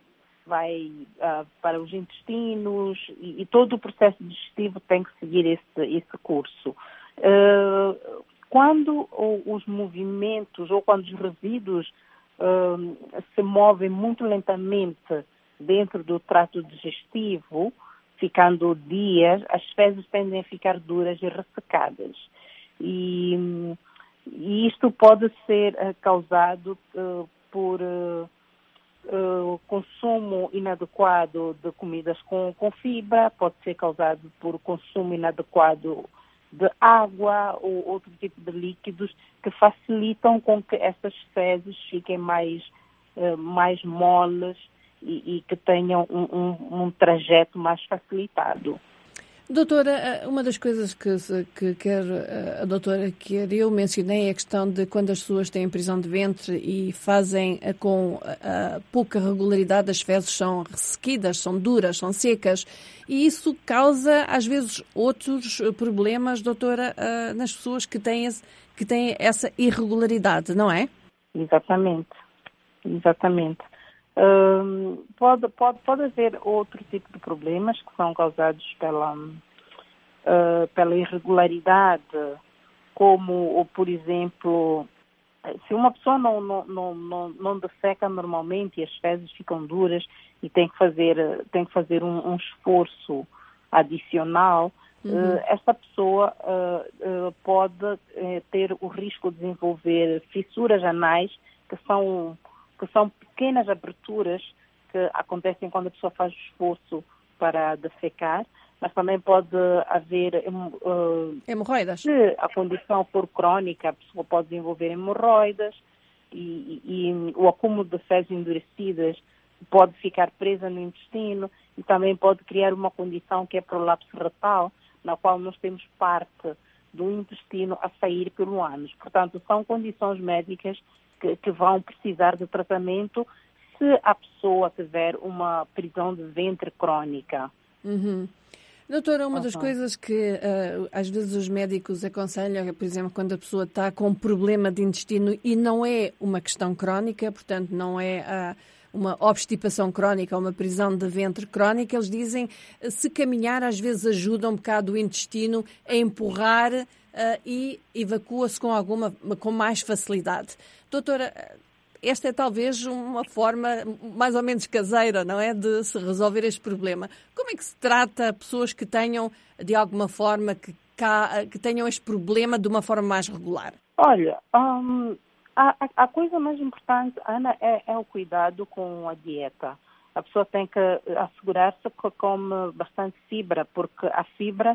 vai uh, para os intestinos e, e todo o processo digestivo tem que seguir esse, esse curso. Uh, quando o, os movimentos ou quando os resíduos uh, se movem muito lentamente dentro do trato digestivo, ficando dias, as fezes tendem a ficar duras e ressecadas. E E isto pode ser uh, causado uh, por uh, uh, consumo inadequado de comidas com, com fibra, pode ser causado por consumo inadequado de água ou outro tipo de líquidos que facilitam com que essas fezes fiquem mais, uh, mais moles e, e que tenham um, um, um trajeto mais facilitado. Doutora, uma das coisas que, que quer, a doutora quer, eu mencionei é a questão de quando as pessoas têm prisão de ventre e fazem com a, a pouca regularidade, as fezes são ressequidas, são duras, são secas, e isso causa às vezes outros problemas, doutora, nas pessoas que têm, esse, que têm essa irregularidade, não é? Exatamente, exatamente. Um, pode, pode, pode haver outro tipo de problemas que são causados pela, uh, pela irregularidade, como, por exemplo, se uma pessoa não, não, não, não, não defeca normalmente e as fezes ficam duras e tem que fazer, tem que fazer um, um esforço adicional, uhum. uh, essa pessoa uh, uh, pode uh, ter o risco de desenvolver fissuras anais, que são, que são pequenas aberturas que acontecem quando a pessoa faz o esforço para defecar, mas também pode haver uh, hemorroidas. Se a condição for crônica, a pessoa pode desenvolver hemorroidas e, e, e o acúmulo de fezes endurecidas pode ficar presa no intestino e também pode criar uma condição que é prolapso retal, na qual nós temos parte do intestino a sair pelo ânus. Portanto, são condições médicas que, que vão precisar de tratamento se a pessoa tiver uma prisão de ventre crônica. Uhum. Doutora, uma das Uhum. coisas que uh, às vezes os médicos aconselham é, por exemplo, quando a pessoa está com um problema de intestino e não é uma questão crónica, portanto não é uh, uma obstipação crónica ou uma prisão de ventre crónica, eles dizem uh, se caminhar às vezes ajuda um bocado o intestino a empurrar uh, e evacua-se com alguma, com mais facilidade. Doutora, esta é talvez uma forma mais ou menos caseira, não é, de se resolver este problema. Como é que se trata pessoas que tenham, de alguma forma, que, que tenham este problema de uma forma mais regular? Olha, um, a, a coisa mais importante, Ana, é, é o cuidado com a dieta. A pessoa tem que assegurar-se que come bastante fibra, porque a fibra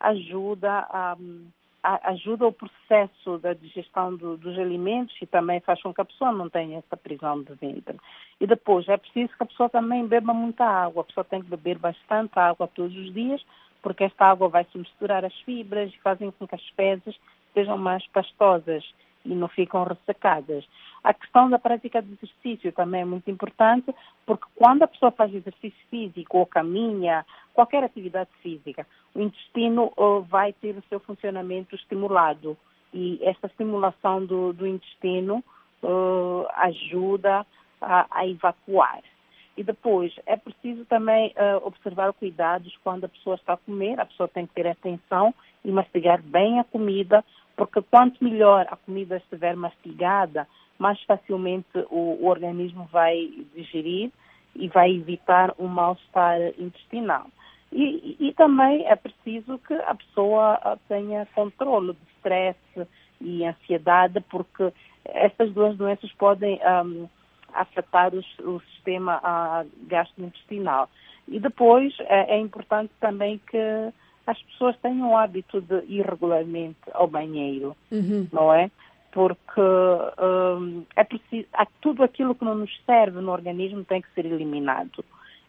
ajuda a... ajuda o processo da digestão do, dos alimentos e também faz com que a pessoa não tenha essa prisão de ventre. E depois, é preciso que a pessoa também beba muita água. A pessoa tem que beber bastante água todos os dias, porque esta água vai se misturar às fibras e fazem com que as fezes sejam mais pastosas e não ficam ressecadas. A questão da prática de exercício também é muito importante, porque quando a pessoa faz exercício físico ou caminha, qualquer atividade física, o intestino uh, vai ter o seu funcionamento estimulado e esta estimulação do, do intestino uh, ajuda a, a evacuar. E depois, é preciso também uh, observar cuidados quando a pessoa está a comer, a pessoa tem que ter atenção e mastigar bem a comida, porque quanto melhor a comida estiver mastigada, mais facilmente o, o organismo vai digerir e vai evitar um mal-estar intestinal. E, e, e também é preciso que a pessoa tenha controle de stress e ansiedade, porque essas duas doenças podem um, afetar os, o sistema uh, gastrointestinal. E depois é, é importante também que as pessoas tenham o hábito de ir regularmente ao banheiro, uhum. não é? Porque um, é preciso, tudo aquilo que não nos serve no organismo tem que ser eliminado.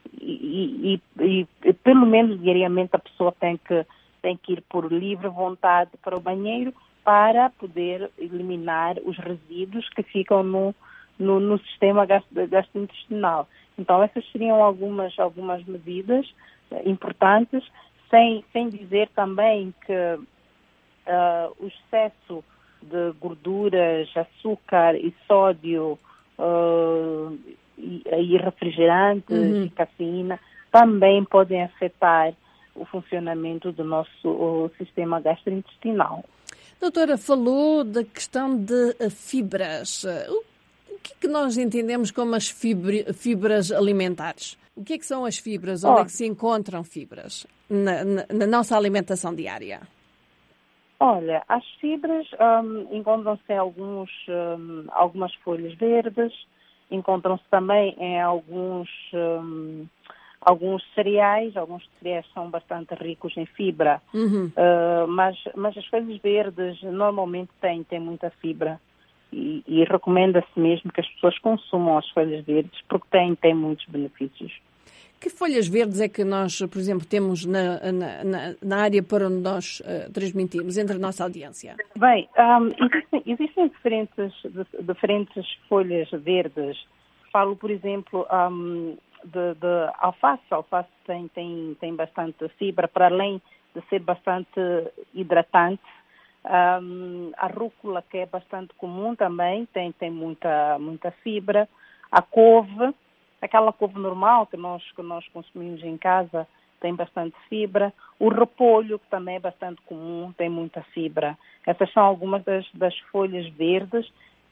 E, e, e, e pelo menos diariamente a pessoa tem que, tem que ir por livre vontade para o banheiro para poder eliminar os resíduos que ficam no, no, no sistema gastrointestinal. Então essas seriam algumas, algumas medidas importantes, sem, sem dizer também que uh, o excesso de gorduras, açúcar e sódio uh, e, e refrigerantes uhum. e cafeína também podem afetar o funcionamento do nosso o sistema gastrointestinal. Doutora, falou da questão de fibras. O, o que é que nós entendemos como as fibri, fibras alimentares? O que é que são as fibras? Onde oh. é que se encontram fibras na, na, na nossa alimentação diária? Olha, as fibras um, encontram-se em alguns, um, algumas folhas verdes, encontram-se também em alguns, um, alguns cereais. Alguns cereais são bastante ricos em fibra, uhum. uh, mas, mas as folhas verdes normalmente têm, têm muita fibra e, e recomenda-se mesmo que as pessoas consumam as folhas verdes porque têm, têm muitos benefícios. Que folhas verdes é que nós, por exemplo, temos na, na, na área para onde nós uh, transmitimos, entre a nossa audiência? Bem, um, existem, existem diferentes, diferentes folhas verdes. Falo, por exemplo, um, de, de alface. A alface tem, tem, tem bastante fibra, para além de ser bastante hidratante. Um, a rúcula, que é bastante comum também, tem, tem muita, muita fibra. A couve, aquela couve normal que nós, que nós consumimos em casa, tem bastante fibra. O repolho, que também é bastante comum, tem muita fibra. Essas são algumas das, das folhas verdes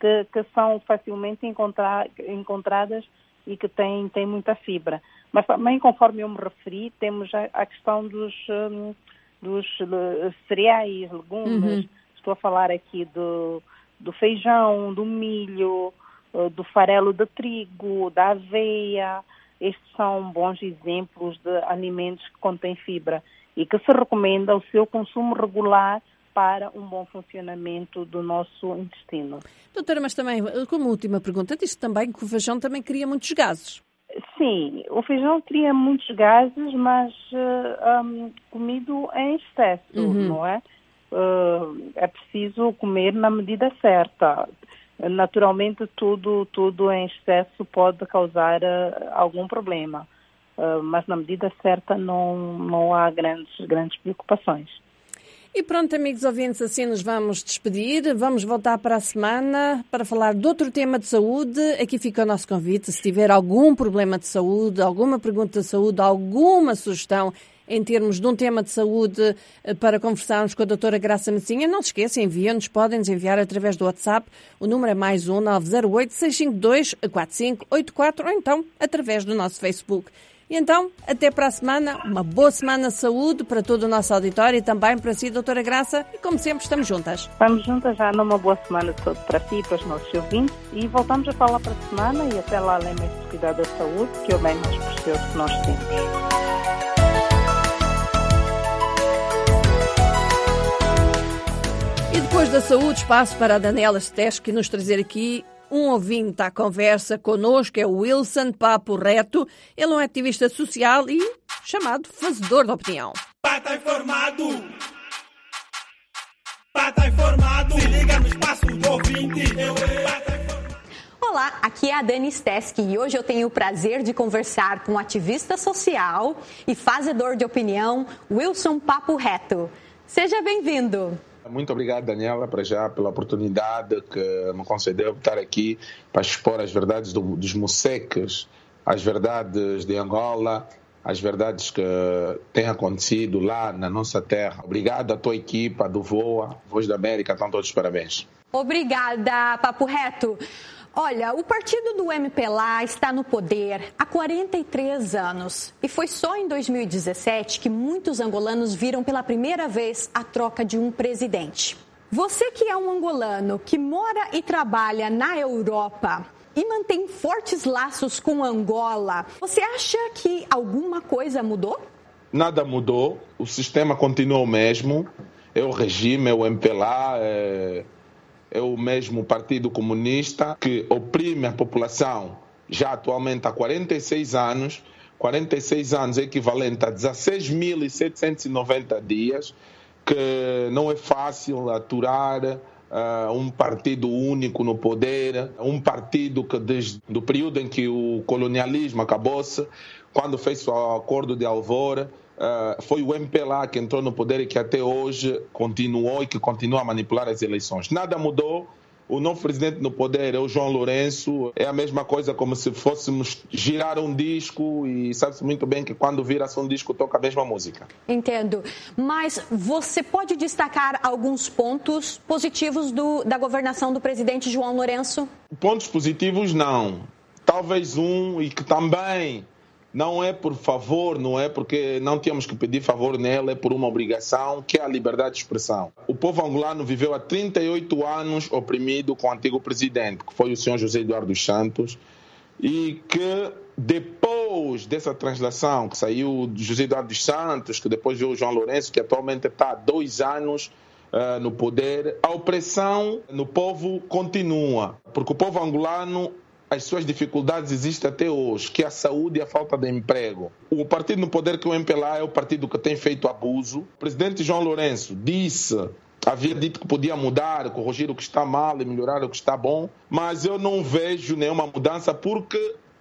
que, que são facilmente encontrar, encontradas e que têm, têm muita fibra. Mas também, conforme eu me referi, temos a, a questão dos, um, dos uh, cereais, legumes. Uhum. Estou a falar aqui do, do feijão, do milho, uh, do farelo de trigo, da aveia. Estes são bons exemplos de alimentos que contêm fibra e que se recomenda o seu consumo regular para um bom funcionamento do nosso intestino. Doutora, mas também, como última pergunta, disse também que o feijão também cria muitos gases. Sim, o feijão cria muitos gases, mas uh, um, comido em excesso, uhum. não é? Uh, é preciso comer na medida certa. Naturalmente, tudo, tudo em excesso pode causar uh, algum problema, uh, mas na medida certa não, não há grandes, grandes preocupações. E pronto, amigos ouvintes, assim nos vamos despedir. Vamos voltar para a semana para falar de outro tema de saúde. Aqui fica o nosso convite. Se tiver algum problema de saúde, alguma pergunta de saúde, alguma sugestão em termos de um tema de saúde para conversarmos com a doutora Graça Messinha, não se esqueçam, enviam-nos, podem-nos enviar através do WhatsApp. O número é mais um nove zero oito, seis cinco dois, quatro cinco oito quatro ou então através do nosso Facebook. E então, até para a semana, uma boa semana de saúde para todo o nosso auditório e também para si, doutora Graça, e como sempre estamos juntas. Estamos juntas já numa boa semana de saúde para si e para os nossos ouvintes e voltamos a falar para a semana e até lá lembrem-se de cuidar da saúde, que é o bem mais precioso que nós temos. E depois da saúde, espaço para a Daniela Steschi nos trazer aqui um ouvinte à conversa connosco, é o Wilson Papo Reto. Ele é um ativista social e chamado fazedor de opinião. Pata informado! Pata informado! Se liga no espaço do ouvinte! Olá, aqui é a Dani Steschi e hoje eu tenho o prazer de conversar com o ativista social e fazedor de opinião, Wilson Papo Reto. Seja bem-vindo! Muito obrigado, Daniela, para já pela oportunidade que me concedeu estar aqui para expor as verdades do, dos moçeques, as verdades de Angola, as verdades que têm acontecido lá na nossa terra. Obrigado à tua equipa do VOA, Voz da América, estão todos parabéns. Obrigada, Papo Reto. Olha, o partido do M P L A está no poder há quarenta e três anos e foi só em dois mil e dezessete que muitos angolanos viram pela primeira vez a troca de um presidente. Você que é um angolano que mora e trabalha na Europa e mantém fortes laços com Angola, você acha que alguma coisa mudou? Nada mudou, o sistema continua o mesmo, é o regime, é o M P L A, é... é o mesmo Partido Comunista que oprime a população já atualmente há quarenta e seis anos. quarenta e seis anos é equivalente a dezesseis mil setecentos e noventa dias, que não é fácil aturar uh, um partido único no poder, um partido que desde o período em que o colonialismo acabou-se, quando fez o acordo de Alvor, Uh, foi o M P L A que entrou no poder e que até hoje continuou e que continua a manipular as eleições. Nada mudou. O novo presidente no poder é o João Lourenço. É a mesma coisa como se fôssemos girar um disco e sabe-se muito bem que quando vira-se um disco toca a mesma música. Entendo. Mas você pode destacar alguns pontos positivos do, da governação do presidente João Lourenço? Pontos positivos não. Talvez um e que também... não é por favor, não é porque não tínhamos que pedir favor nela, é por uma obrigação, que é a liberdade de expressão. O povo angolano viveu há trinta e oito anos oprimido com o antigo presidente, que foi o senhor José Eduardo dos Santos, e que depois dessa translação, que saiu do José Eduardo dos Santos, que depois veio o João Lourenço, que atualmente está há dois anos uh, no poder, a opressão no povo continua, porque o povo angolano, as suas dificuldades existem até hoje, que é a saúde e a falta de emprego. O partido no poder, que é o M P L A, é o partido que tem feito abuso. O presidente João Lourenço disse, havia dito que podia mudar, corrigir o que está mal e melhorar o que está bom, mas eu não vejo nenhuma mudança porque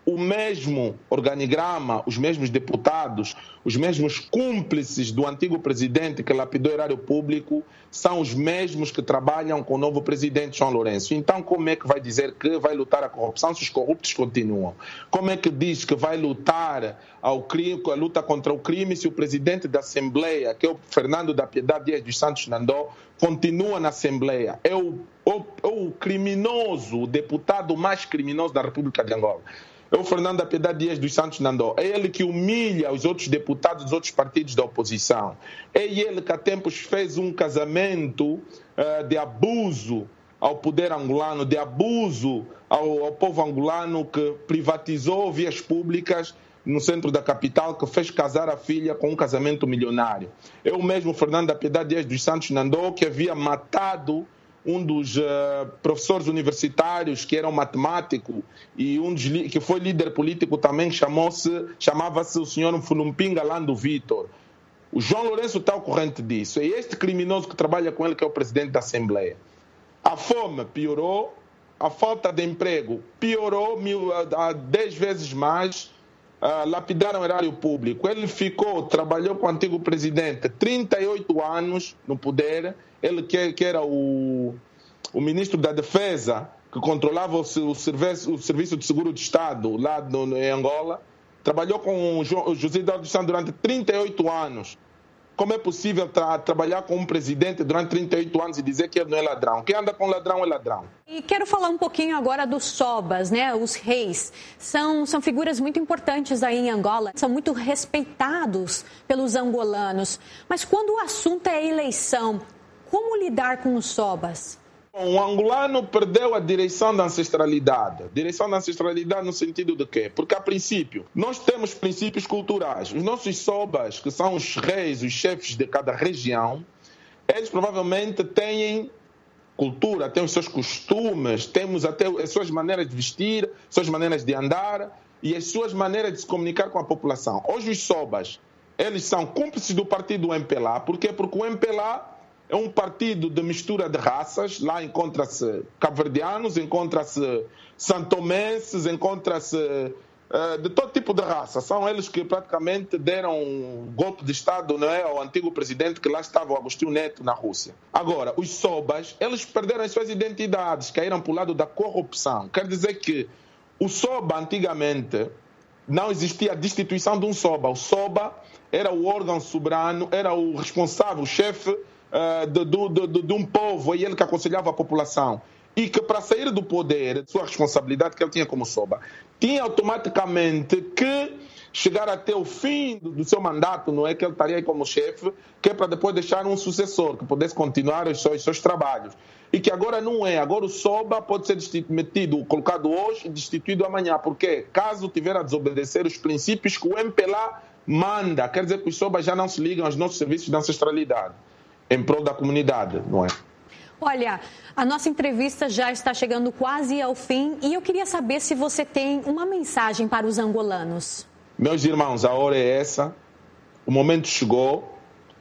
o mesmo organigrama, os mesmos deputados, os mesmos cúmplices do antigo presidente que lapidou o erário público são os mesmos que trabalham com o novo presidente João Lourenço. Então, como é que vai dizer que vai lutar a corrupção se os corruptos continuam? Como é que diz que vai lutar ao crime, a luta contra o crime se o presidente da Assembleia, que é o Fernando da Piedade Dias dos Santos Nandó, continua na Assembleia? É o, o, o criminoso, o deputado mais criminoso da República de Angola. É o Fernando da Piedade Dias dos Santos Nandó. É ele que humilha os outros deputados dos outros partidos da oposição. É ele que há tempos fez um casamento uh, de abuso ao poder angolano, de abuso ao, ao povo angolano, que privatizou vias públicas no centro da capital, que fez casar a filha com um casamento milionário. É o mesmo Fernando da Piedade Dias dos Santos Nandó que havia matado um dos uh, professores universitários que era um matemático e um dos, que foi líder político também, chamou-se, chamava-se o senhor Fulumpinga Lando Vitor. O João Lourenço está ao corrente disso. É este criminoso que trabalha com ele que é o presidente da Assembleia. A fome piorou, a falta de emprego piorou mil, a, dez vezes mais, uh, lapidaram o erário público. Ele ficou, trabalhou com o antigo presidente trinta e oito anos no poder. Ele que, que era o, o ministro da Defesa, que controlava o, o, serviço, o Serviço de Seguro de Estado lá no, em Angola, trabalhou com o, o José Eduardo dos Santos durante trinta e oito anos. Como é possível tra- trabalhar com um presidente durante trinta e oito anos e dizer que ele não é ladrão? Quem anda com ladrão é ladrão. E quero falar um pouquinho agora dos sobas, né? Os reis. São, são figuras muito importantes aí em Angola, são muito respeitados pelos angolanos. Mas quando o assunto é eleição, como lidar com os sobas? Bom, o angolano perdeu a direção da ancestralidade. Direção da ancestralidade no sentido de quê? Porque, a princípio, nós temos princípios culturais. Os nossos sobas, que são os reis, os chefes de cada região, eles provavelmente têm cultura, têm os seus costumes, temos até as suas maneiras de vestir, as suas maneiras de andar e as suas maneiras de se comunicar com a população. Hoje os sobas, eles são cúmplices do partido M P L A. Por quê? Porque o M P L A é um partido de mistura de raças. Lá encontra-se cabo-verdianos, encontra-se santomenses, encontra-se uh, de todo tipo de raça. São eles que praticamente deram um golpe de Estado, não é, ao antigo presidente que lá estava, o Agostinho Neto, na Rússia. Agora, os sobas, eles perderam as suas identidades, caíram para o lado da corrupção. Quer dizer que o soba, antigamente, não existia a destituição de um soba. O soba era o órgão soberano, era o responsável, o chefe Uh, de, de, de, de um povo, e ele que aconselhava a população, e que para sair do poder, sua responsabilidade que ele tinha como soba, tinha automaticamente que chegar até o fim do, do seu mandato, não é, que ele estaria aí como chefe, que é para depois deixar um sucessor, que pudesse continuar os seus, os seus trabalhos. E que agora não é, agora o soba pode ser metido, colocado hoje e destituído amanhã, porque caso tiver a desobedecer os princípios que o M P L A manda, quer dizer que os sobas já não se ligam aos nossos serviços de ancestralidade em prol da comunidade, não é? Olha, a nossa entrevista já está chegando quase ao fim e eu queria saber se você tem uma mensagem para os angolanos. Meus irmãos, a hora é essa, o momento chegou.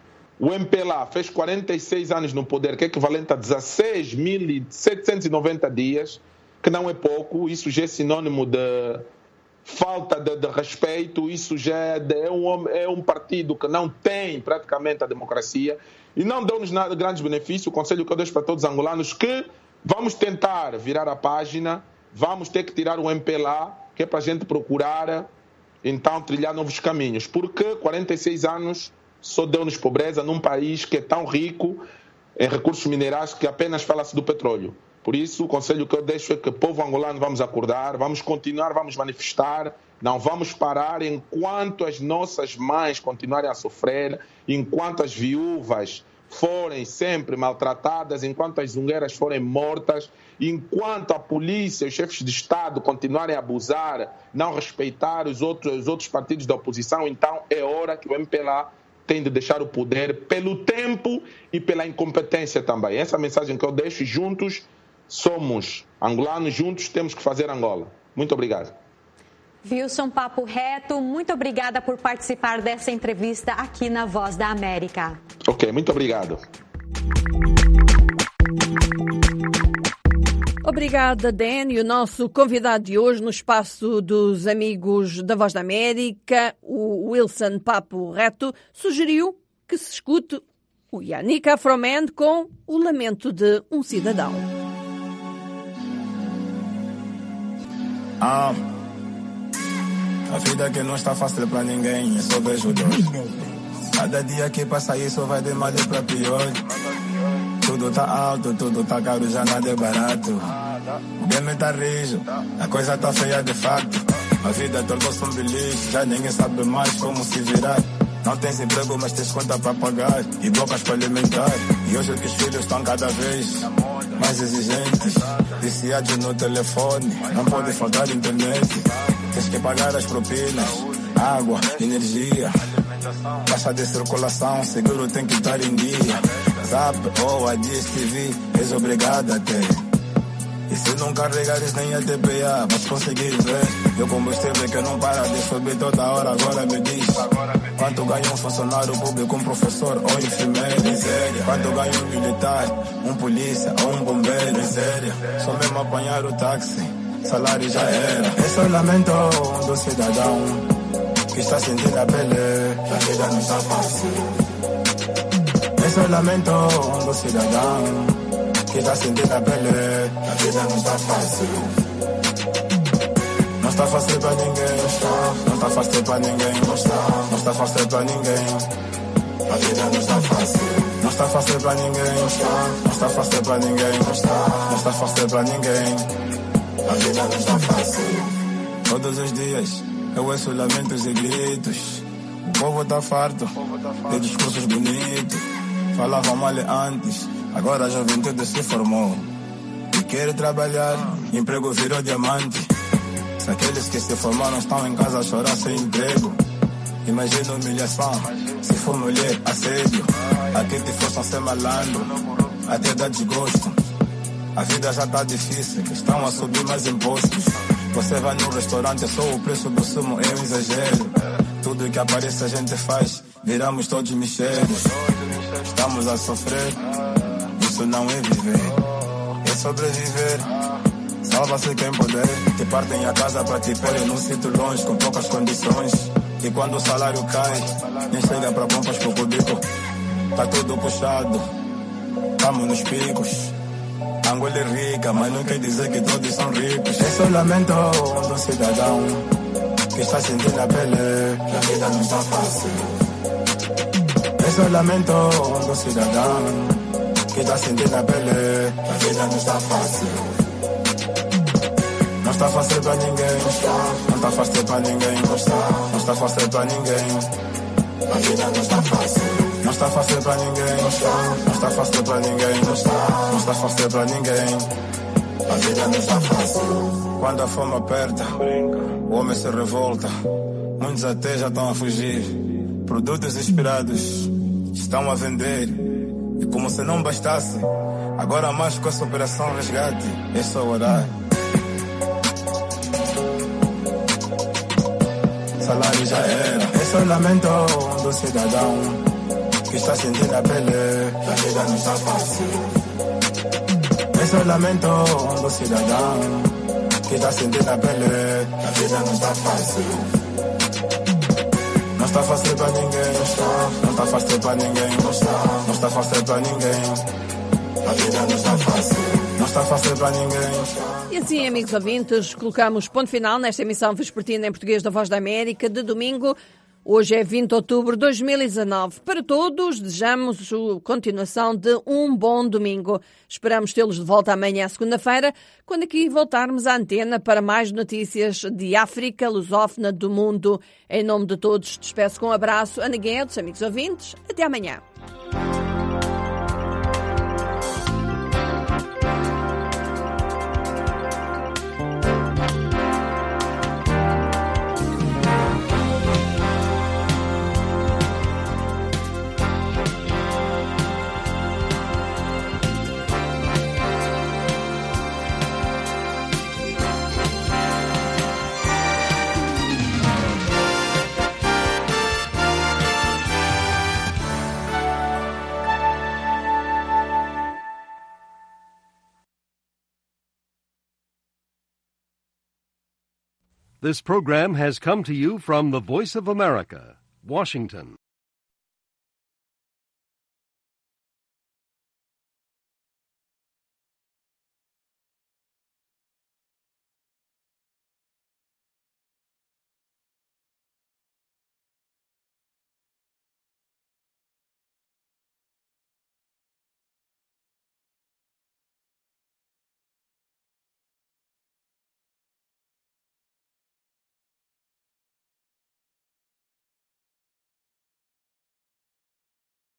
O M P L A fez quarenta e seis anos no poder, que é equivalente a dezesseis mil setecentos e noventa dias, que não é pouco. Isso já é sinônimo de falta de, de respeito. Isso já é, de, é, um, é um partido que não tem praticamente a democracia e não deu-nos nada, grandes benefícios. O conselho que eu deixo para todos os angolanos que vamos tentar virar a página, vamos ter que tirar o M P L A, que é para a gente procurar, então, trilhar novos caminhos. Porque quarenta e seis anos só deu-nos pobreza num país que é tão rico em recursos minerais que apenas fala-se do petróleo. Por isso, o conselho que eu deixo é que o povo angolano vamos acordar, vamos continuar, vamos manifestar, não vamos parar enquanto as nossas mães continuarem a sofrer, enquanto as viúvas forem sempre maltratadas, enquanto as zungueiras forem mortas, enquanto a polícia, os chefes de Estado continuarem a abusar, não respeitar os outros, os outros partidos da oposição, então é hora que o M P L A tem de deixar o poder pelo tempo e pela incompetência também. Essa é a mensagem que eu deixo. Juntos somos angolanos, juntos temos que fazer Angola. Muito obrigado. Wilson Papo Reto, muito obrigada por participar dessa entrevista aqui na Voz da América. Ok, muito obrigado. Obrigada, Dan. E o nosso convidado de hoje no espaço dos amigos da Voz da América, o Wilson Papo Reto, sugeriu que se escute o Yannick Afroman com O Lamento de um Cidadão. Ah, a vida que não está fácil para ninguém, eu só vejo dor. Cada dia que passa isso vai de mal para pior. Tudo tá alto, tudo tá caro, já nada é barato. O game tá rijo, a coisa tá feia de facto. A vida tornou-se um beliche, já ninguém sabe mais como se virar. Não tens emprego, mas tens conta para pagar e bocas para alimentar. E hoje que os filhos estão cada vez mais exigentes, viciados no telefone, não pode faltar internet. Tens que pagar as propinas, água, energia, taxa de circulação, seguro tem que estar em dia. Zap ou a D S T V, és obrigado a ter. E se não carregares nem a T P A, vais conseguir ver. E o combustível que não para de subir toda hora, agora me diz quanto ganha um funcionário público, um professor ou enfermeiro? Miséria. Quanto ganha um militar, um polícia ou um bombeiro? Miséria. Só mesmo apanhar o táxi, salário já era. Esse é o lamento do cidadão que está sentindo a pele, a vida não está fácil. Esse é o lamento do cidadão que está sentindo a pele, a vida não está fácil. Não está fácil para ninguém, não está fácil para ninguém, não está fácil para ninguém. A vida não está fácil. Não está fácil para ninguém, não está fácil para ninguém, não está fácil para ninguém. A vida não está fácil. Todos os dias eu ouço lamentos e gritos. O povo está farto de discursos bonitos. Falavam mal antes, agora a juventude se formou e quer trabalhar, emprego virou diamante. Se aqueles que se formaram estão em casa a chorar sem emprego, imagina humilhação, se for mulher, assédio. Aqui te forçam a ser malandro, até dá desgosto. A vida já tá difícil, estão a subir mais impostos. Você vai no restaurante, só o preço do sumo é um exagero. Tudo que aparece a gente faz, viramos todos mexeros. Estamos a sofrer, isso não é viver, é sobreviver. Salva-se quem puder, te partem a casa para te pôr num sítio longe com poucas condições. E quando o salário cai, nem chega para compras pro cubico. Tá tudo puxado, tamo nos picos. Angola é rica, mas não quer dizer que todos são ricos. Esse é o lamento do cidadão que está sentindo a pele, que a vida não está fácil. Esse é o lamento do cidadão que está sentindo a pele, que a vida não está fácil. Não está fácil para ninguém, não está fácil para ninguém, não está fácil para ninguém. A vida não está fácil. Não está fácil para ninguém, não está fácil para ninguém, não está fácil para ninguém. A vida não está fácil. Quando a fome aperta, o homem se revolta. Muitos até já estão a fugir. Produtos inspirados estão a vender. E como se não bastasse, agora mais com essa operação resgate, é só orar. Salário já era. Esse é o lamento do cidadão que está sentindo a pele, que a vida não está fácil. Esse é o lamento do cidadão que está sentindo a pele, que a vida não está fácil. Não está fácil para ninguém, não está fácil para ninguém, não está fácil para ninguém. A vida não está fácil, não está fácil para ninguém. E assim, amigos ouvintes, colocamos ponto final nesta emissão vespertina em português da Voz da América de domingo. Hoje é vinte de outubro de dois mil e dezanove. Para todos, desejamos a continuação de um bom domingo. Esperamos tê-los de volta amanhã, segunda-feira, quando aqui voltarmos à antena para mais notícias de África, lusófona, do mundo. Em nome de todos, despeço com um abraço. Ana Guedes, amigos ouvintes, até amanhã. This program has come to you from the Voice of America, Washington.